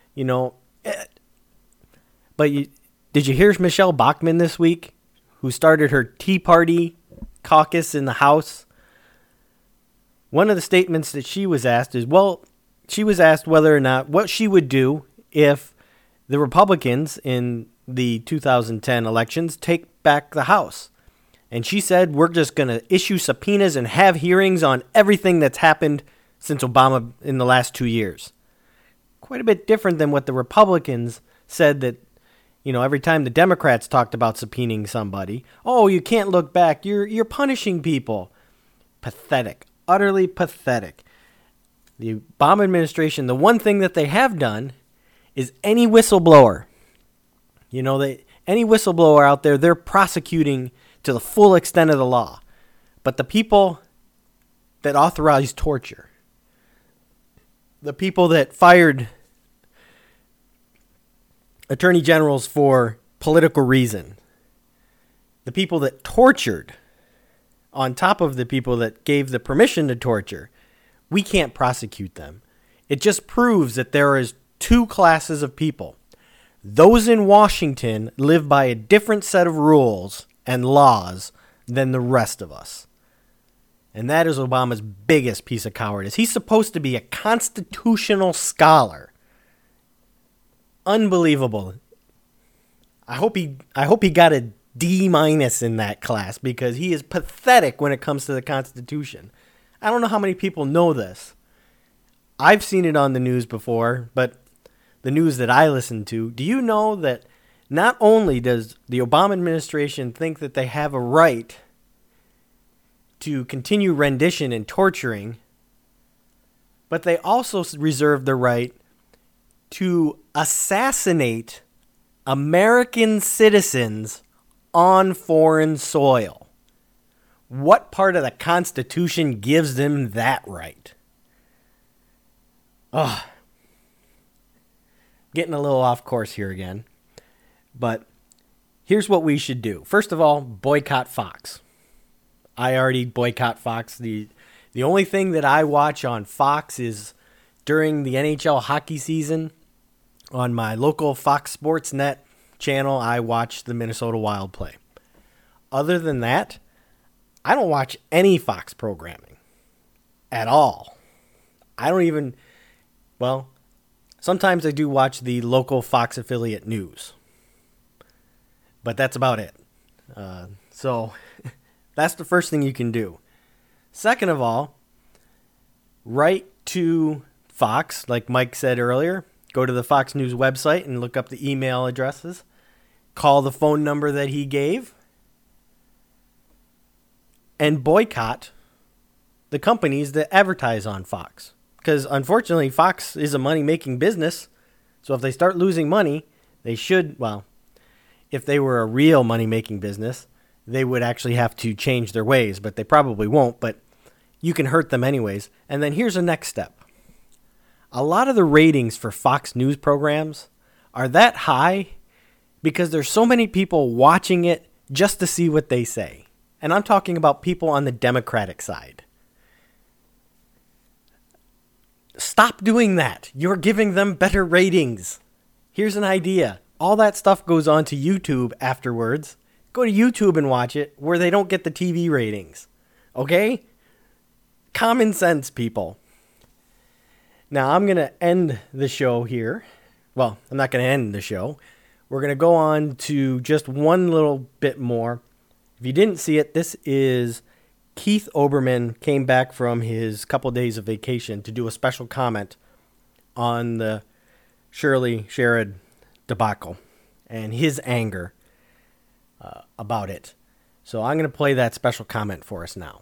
But did you hear Michelle Bachmann this week, who started her Tea Party caucus in the House? One of the statements that she was asked is, she was asked whether or not what she would do if the Republicans in the 2010 elections take back the House. And she said, we're just going to issue subpoenas and have hearings on everything that's happened since Obama in the last 2 years. Quite a bit different than what the Republicans said that, every time the Democrats talked about subpoenaing somebody, you can't look back, you're punishing people. Pathetic. Utterly pathetic. The Obama administration, the one thing that they have done is any whistleblower. Any whistleblower out there, they're prosecuting to the full extent of the law. But the people that authorize torture, the people that fired attorney generals for political reason. The people that tortured, on top of the people that gave the permission to torture, we can't prosecute them. It just proves that there is two classes of people. Those in Washington live by a different set of rules and laws than the rest of us. And that is Obama's biggest piece of cowardice. He's supposed to be a constitutional scholar. Unbelievable. I hope he got a D- in that class, because he is pathetic when it comes to the Constitution. I don't know how many people know this. I've seen it on the news before, but the news that I listen to, do you know that not only does the Obama administration think that they have a right to continue rendition and torturing, but they also reserve the right to assassinate American citizens on foreign soil. What part of the Constitution gives them that right? Ugh. Getting a little off course here again. But here's what we should do. First of all, boycott Fox. I already boycott Fox. The only thing that I watch on Fox is during the NHL hockey season. On my local Fox Sports Net channel, I watch the Minnesota Wild play. Other than that, I don't watch any Fox programming at all. I don't even, well, sometimes I do watch the local Fox affiliate news, but that's about it. So that's the first thing you can do. Second of all, write to Fox, like Mike said earlier. Go to the Fox News website and look up the email addresses. Call the phone number that he gave. And boycott the companies that advertise on Fox. Because unfortunately, Fox is a money-making business. So if they start losing money, they should, well, if they were a real money-making business, they would actually have to change their ways. But they probably won't. But you can hurt them anyways. And then here's the next step. A lot of the ratings for Fox News programs are that high because there's so many people watching it just to see what they say. And I'm talking about people on the Democratic side. Stop doing that. You're giving them better ratings. Here's an idea. All that stuff goes on to YouTube afterwards. Go to YouTube and watch it where they don't get the TV ratings. Okay? Common sense, people. Now, I'm going to end the show here. Well, I'm not going to end the show. We're going to go on to just one little bit more. If you didn't see it, this is Keith Olbermann came back from his couple days of vacation to do a special comment on the Shirley Sherrod debacle and his anger about it. So I'm going to play that special comment for us now.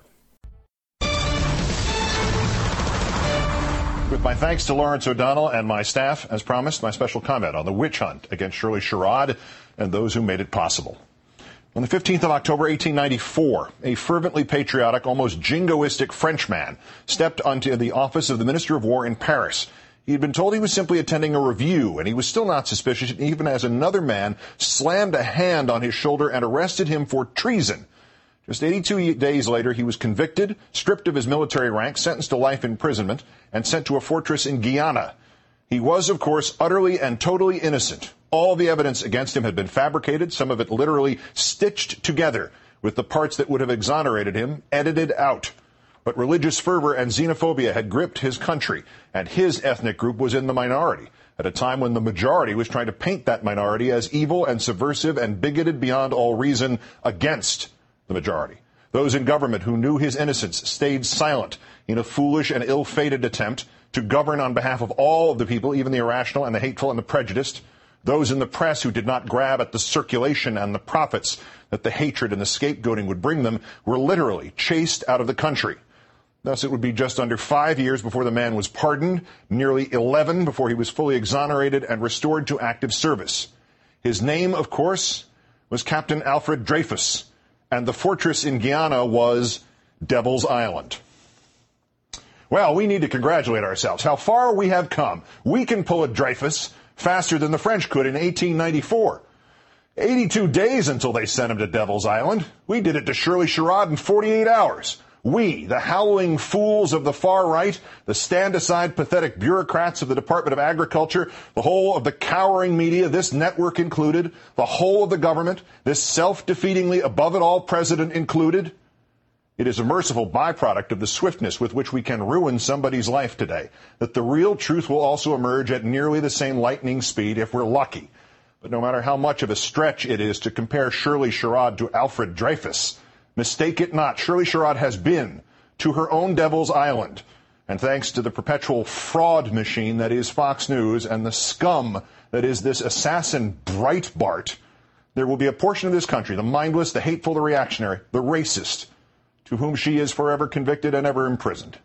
With my thanks to Lawrence O'Donnell and my staff, as promised, my special comment on the witch hunt against Shirley Sherrod and those who made it possible. On the 15th of October, 1894, a fervently patriotic, almost jingoistic Frenchman stepped onto the office of the Minister of War in Paris. He had been told he was simply attending a review, and he was still not suspicious, even as another man slammed a hand on his shoulder and arrested him for treason. Just 82 days later, he was convicted, stripped of his military rank, sentenced to life imprisonment, and sent to a fortress in Guyana. He was, of course, utterly and totally innocent. All the evidence against him had been fabricated, some of it literally stitched together, with the parts that would have exonerated him edited out. But religious fervor and xenophobia had gripped his country, and his ethnic group was in the minority, at a time when the majority was trying to paint that minority as evil and subversive and bigoted beyond all reason against the majority. Those in government who knew his innocence stayed silent in a foolish and ill-fated attempt to govern on behalf of all of the people, even the irrational and the hateful and the prejudiced. Those in the press who did not grab at the circulation and the profits that the hatred and the scapegoating would bring them were literally chased out of the country. Thus, it would be just under 5 years before the man was pardoned, nearly 11 before he was fully exonerated and restored to active service. His name, of course, was Captain Alfred Dreyfus, and the fortress in Guyana was Devil's Island. Well, we need to congratulate ourselves. How far we have come. We can pull a Dreyfus faster than the French could in 1894. 82 days until they sent him to Devil's Island. We did it to Shirley Sherrod in 48 hours. We, the howling fools of the far right, the stand-aside pathetic bureaucrats of the Department of Agriculture, the whole of the cowering media, this network included, the whole of the government, this self-defeatingly above-it-all president included. It is a merciful byproduct of the swiftness with which we can ruin somebody's life today, that the real truth will also emerge at nearly the same lightning speed if we're lucky. But no matter how much of a stretch it is to compare Shirley Sherrod to Alfred Dreyfus, mistake it not, Shirley Sherrod has been to her own Devil's Island. And thanks to the perpetual fraud machine that is Fox News and the scum that is this assassin Breitbart, there will be a portion of this country, the mindless, the hateful, the reactionary, the racist, to whom she is forever convicted and ever imprisoned.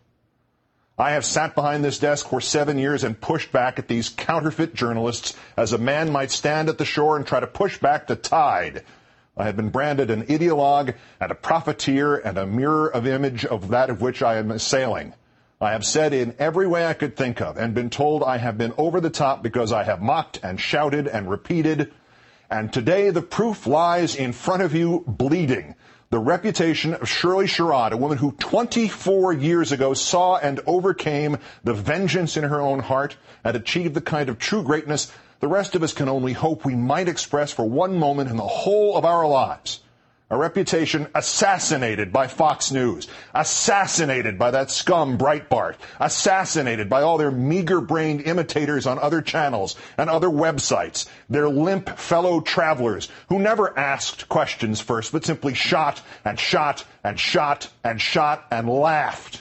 I have sat behind this desk for 7 years and pushed back at these counterfeit journalists as a man might stand at the shore and try to push back the tide. I have been branded an ideologue and a profiteer and a mirror of image of that of which I am assailing. I have said in every way I could think of and been told I have been over the top because I have mocked and shouted and repeated. And today the proof lies in front of you bleeding. The reputation of Shirley Sherrod, a woman who 24 years ago saw and overcame the vengeance in her own heart and achieved the kind of true greatness the rest of us can only hope we might express for one moment in the whole of our lives. A reputation assassinated by Fox News, assassinated by that scum Breitbart, assassinated by all their meager-brained imitators on other channels and other websites, their limp fellow travelers who never asked questions first, but simply shot and shot and shot and shot and laughed.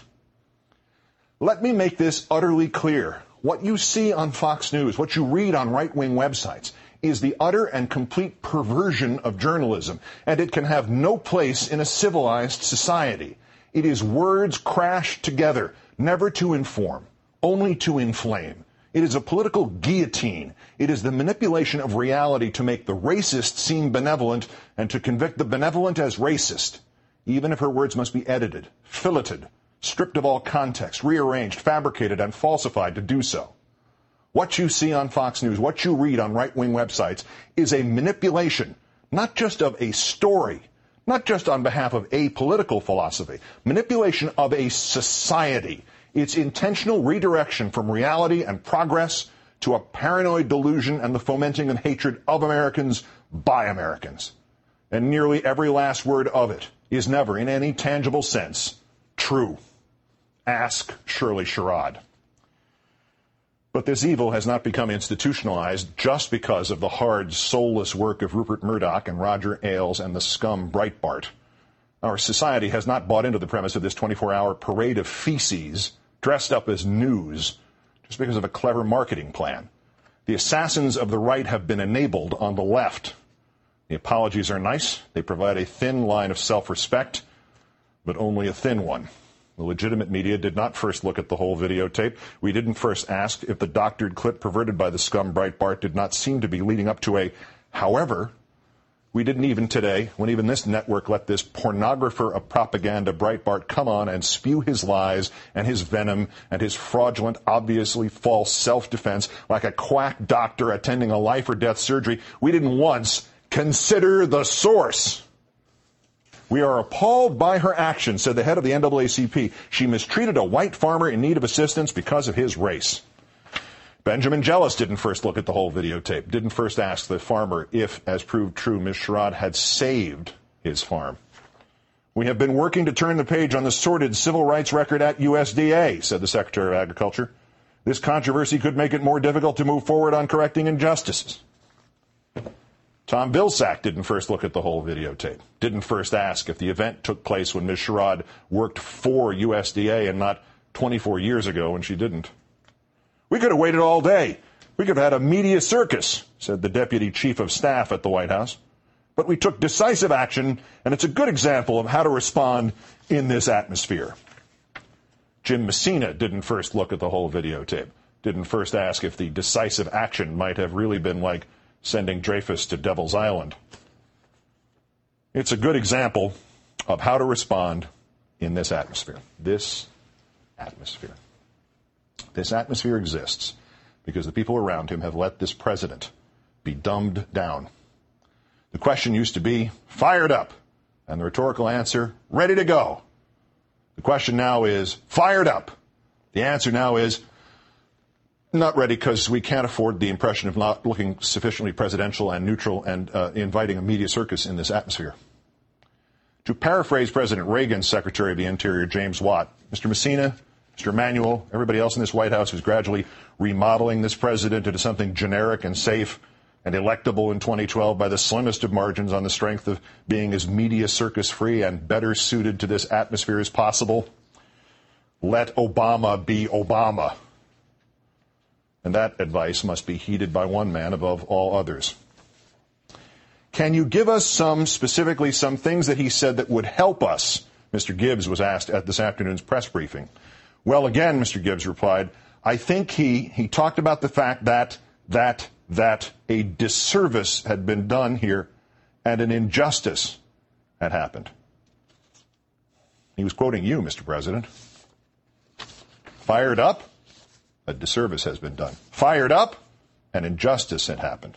Let me make this utterly clear. What you see on Fox News, what you read on right-wing websites, is the utter and complete perversion of journalism, and it can have no place in a civilized society. It is words crashed together, never to inform, only to inflame. It is a political guillotine. It is the manipulation of reality to make the racist seem benevolent and to convict the benevolent as racist, even if her words must be edited, filleted, stripped of all context, rearranged, fabricated, and falsified to do so. What you see on Fox News, what you read on right-wing websites, is a manipulation, not just of a story, not just on behalf of a political philosophy, manipulation of a society. It's intentional redirection from reality and progress to a paranoid delusion and the fomenting of hatred of Americans by Americans. And nearly every last word of it is never, in any tangible sense, true. Ask Shirley Sherrod. But this evil has not become institutionalized just because of the hard, soulless work of Rupert Murdoch and Roger Ailes and the scum Breitbart. Our society has not bought into the premise of this 24-hour parade of feces dressed up as news just because of a clever marketing plan. The assassins of the right have been enabled on the left. The apologies are nice. They provide a thin line of self-respect, but only a thin one. The legitimate media did not first look at the whole videotape. We didn't first ask if the doctored clip perverted by the scum Breitbart did not seem to be leading up to a however. We didn't even today, when even this network let this pornographer of propaganda Breitbart come on and spew his lies and his venom and his fraudulent, obviously false self-defense like a quack doctor attending a life or death surgery. We didn't once consider the source. We are appalled by her actions, said the head of the NAACP. She mistreated a white farmer in need of assistance because of his race. Benjamin Jealous didn't first look at the whole videotape, didn't first ask the farmer if, as proved true, Ms. Sherrod had saved his farm. We have been working to turn the page on the sordid civil rights record at USDA, said the Secretary of Agriculture. This controversy could make it more difficult to move forward on correcting injustices. Tom Vilsack didn't first look at the whole videotape, didn't first ask if the event took place when Ms. Sherrod worked for USDA and not 24 years ago when she didn't. We could have waited all day. We could have had a media circus, said the Deputy Chief of Staff at the White House. But we took decisive action, and it's a good example of how to respond in this atmosphere. Jim Messina didn't first look at the whole videotape, didn't first ask if the decisive action might have really been like sending Dreyfus to Devil's Island. It's a good example of how to respond in this atmosphere. This atmosphere. This atmosphere exists because the people around him have let this president be dumbed down. The question used to be, fired up, and the rhetorical answer, ready to go. The question now is, fired up. The answer now is, not ready because we can't afford the impression of not looking sufficiently presidential and neutral and inviting a media circus in this atmosphere. To paraphrase President Reagan's Secretary of the Interior, James Watt, Mr. Messina, Mr. Emanuel, everybody else in this White House who's gradually remodeling this president into something generic and safe and electable in 2012 by the slimmest of margins on the strength of being as media circus free and better suited to this atmosphere as possible. Let Obama be Obama. And that advice must be heeded by one man above all others. Can you give us specifically some things that he said that would help us? Mr. Gibbs was asked at this afternoon's press briefing. Well, again, Mr. Gibbs replied, I think he talked about the fact that a disservice had been done here and an injustice had happened. He was quoting you, Mr. President. Fired up, a disservice has been done. Fired up, an injustice had happened.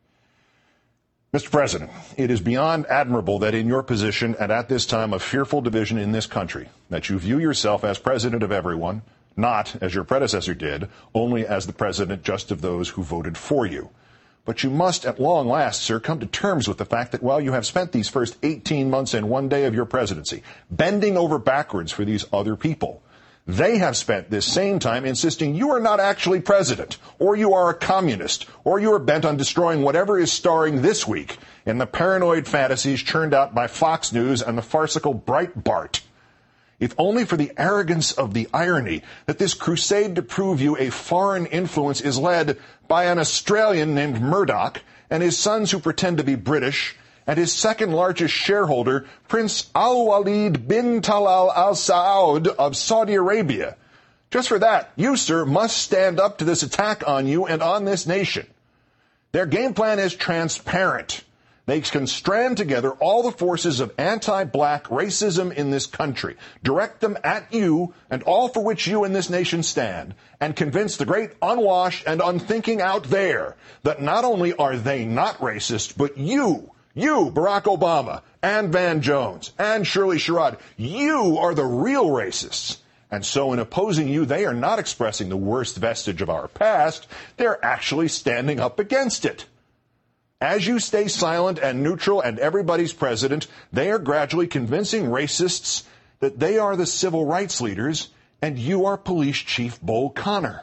Mr. President, it is beyond admirable that in your position and at this time of fearful division in this country, that you view yourself as president of everyone, not, as your predecessor did, only as the president just of those who voted for you. But you must, at long last, sir, come to terms with the fact that while you have spent these first 18 months and 1 day of your presidency bending over backwards for these other people, they have spent this same time insisting you are not actually president, or you are a communist, or you are bent on destroying whatever is starring this week in the paranoid fantasies churned out by Fox News and the farcical Breitbart. If only for the arrogance of the irony that this crusade to prove you a foreign influence is led by an Australian named Murdoch and his sons who pretend to be British, and his second largest shareholder, Prince Al-Walid bin Talal Al Saud of Saudi Arabia. Just for that, you, sir, must stand up to this attack on you and on this nation. Their game plan is transparent. They can strand together all the forces of anti-black racism in this country, direct them at you and all for which you and this nation stand, and convince the great unwashed and unthinking out there that not only are they not racist, but you, Barack Obama, and Van Jones, and Shirley Sherrod, you are the real racists. And so in opposing you, they are not expressing the worst vestige of our past. They're actually standing up against it. As you stay silent and neutral and everybody's president, they are gradually convincing racists that they are the civil rights leaders and you are Police Chief Bull Connor.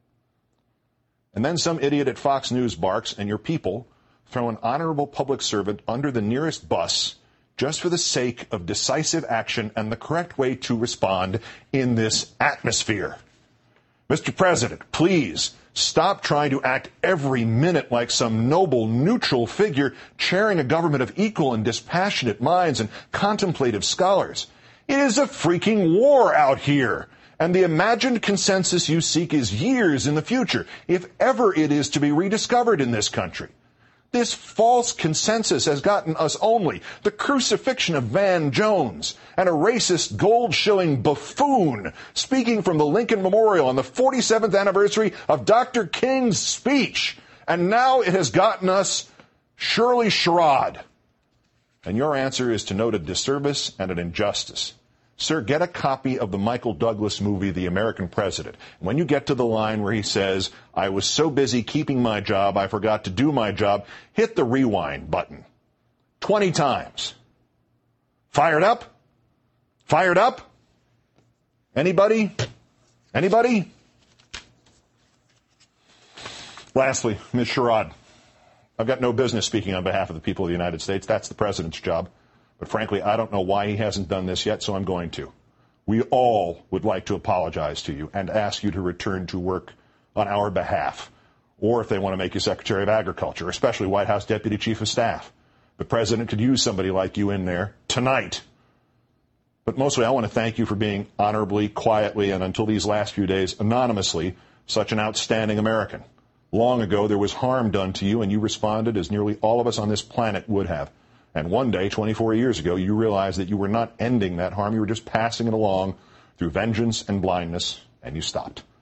And then some idiot at Fox News barks and your people throw an honorable public servant under the nearest bus just for the sake of decisive action and the correct way to respond in this atmosphere. Mr. President, please stop trying to act every minute like some noble, neutral figure chairing a government of equal and dispassionate minds and contemplative scholars. It is a freaking war out here, and the imagined consensus you seek is years in the future, if ever it is to be rediscovered in this country. This false consensus has gotten us only the crucifixion of Van Jones and a racist gold-shilling buffoon speaking from the Lincoln Memorial on the 47th anniversary of Dr. King's speech. And now it has gotten us Shirley Sherrod. And your answer is to note a disservice and an injustice. Sir, get a copy of the Michael Douglas movie, The American President. When you get to the line where he says, I was so busy keeping my job, I forgot to do my job, hit the rewind button 20 times. Fired up? Fired up? Anybody? Anybody? Lastly, Ms. Sherrod, I've got no business speaking on behalf of the people of the United States. That's the president's job. But frankly, I don't know why he hasn't done this yet, so I'm going to. We all would like to apologize to you and ask you to return to work on our behalf. Or if they want to make you Secretary of Agriculture, especially White House Deputy Chief of Staff. The president could use somebody like you in there tonight. But mostly I want to thank you for being honorably, quietly, and until these last few days, anonymously, such an outstanding American. Long ago, there was harm done to you, and you responded as nearly all of us on this planet would have. And one day, 24 years ago, you realized that you were not ending that harm. You were just passing it along through vengeance and blindness, and you stopped.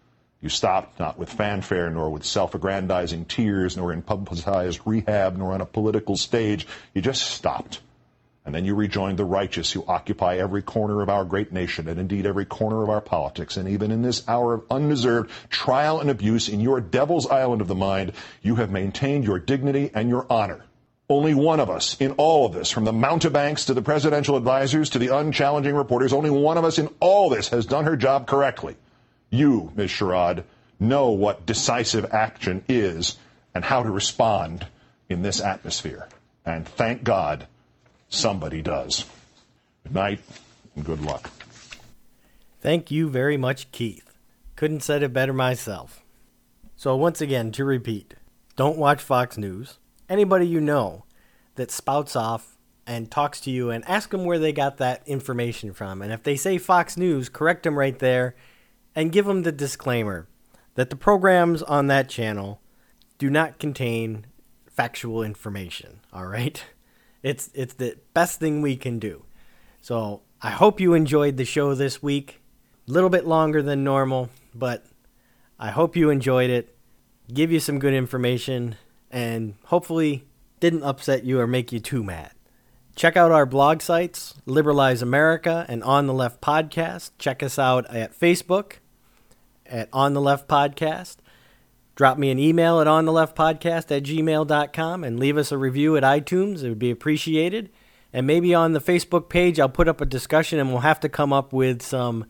You stopped not with fanfare, nor with self-aggrandizing tears, nor in publicized rehab, nor on a political stage. You just stopped. And then you rejoined the righteous who occupy every corner of our great nation, and indeed every corner of our politics. And even in this hour of undeserved trial and abuse in your devil's island of the mind, you have maintained your dignity and your honor. Only one of us in all of this, from the mountebanks to the presidential advisors to the unchallenging reporters, only one of us in all this has done her job correctly. You, Ms. Sherrod, know what decisive action is and how to respond in this atmosphere. And thank God somebody does. Good night and good luck. Thank you very much, Keith. Couldn't said it better myself. So once again, to repeat, don't watch Fox News. Anybody you know that spouts off and talks to you, and ask them where they got that information from. And if they say Fox News, correct them right there and give them the disclaimer that the programs on that channel do not contain factual information, all right? It's the best thing we can do. So I hope you enjoyed the show this week. A little bit longer than normal, but I hope you enjoyed it. Give you some good information, and hopefully didn't upset you or make you too mad. Check out our blog sites, Liberalize America and On the Left Podcast. Check us out at Facebook at On the Left Podcast. Drop me an email at ontheleftpodcast@gmail.com and leave us a review at iTunes. It would be appreciated. And maybe on the Facebook page, I'll put up a discussion, and we'll have to come up with some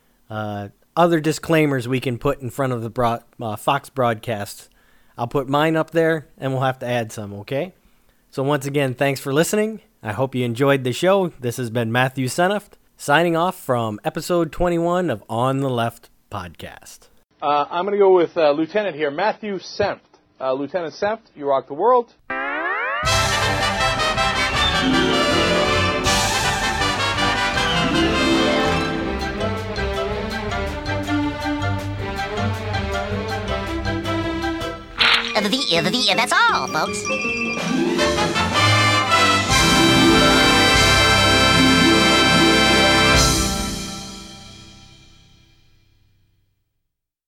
other disclaimers we can put in front of the Fox broadcasts. I'll put mine up there, and we'll have to add some, okay? So once again, thanks for listening. I hope you enjoyed the show. This has been Matthew Senft, signing off from episode 21 of On the Left Podcast. I'm going to go with Lieutenant here, Matthew Senft. Lieutenant Senft, you rock the world. That's all, folks.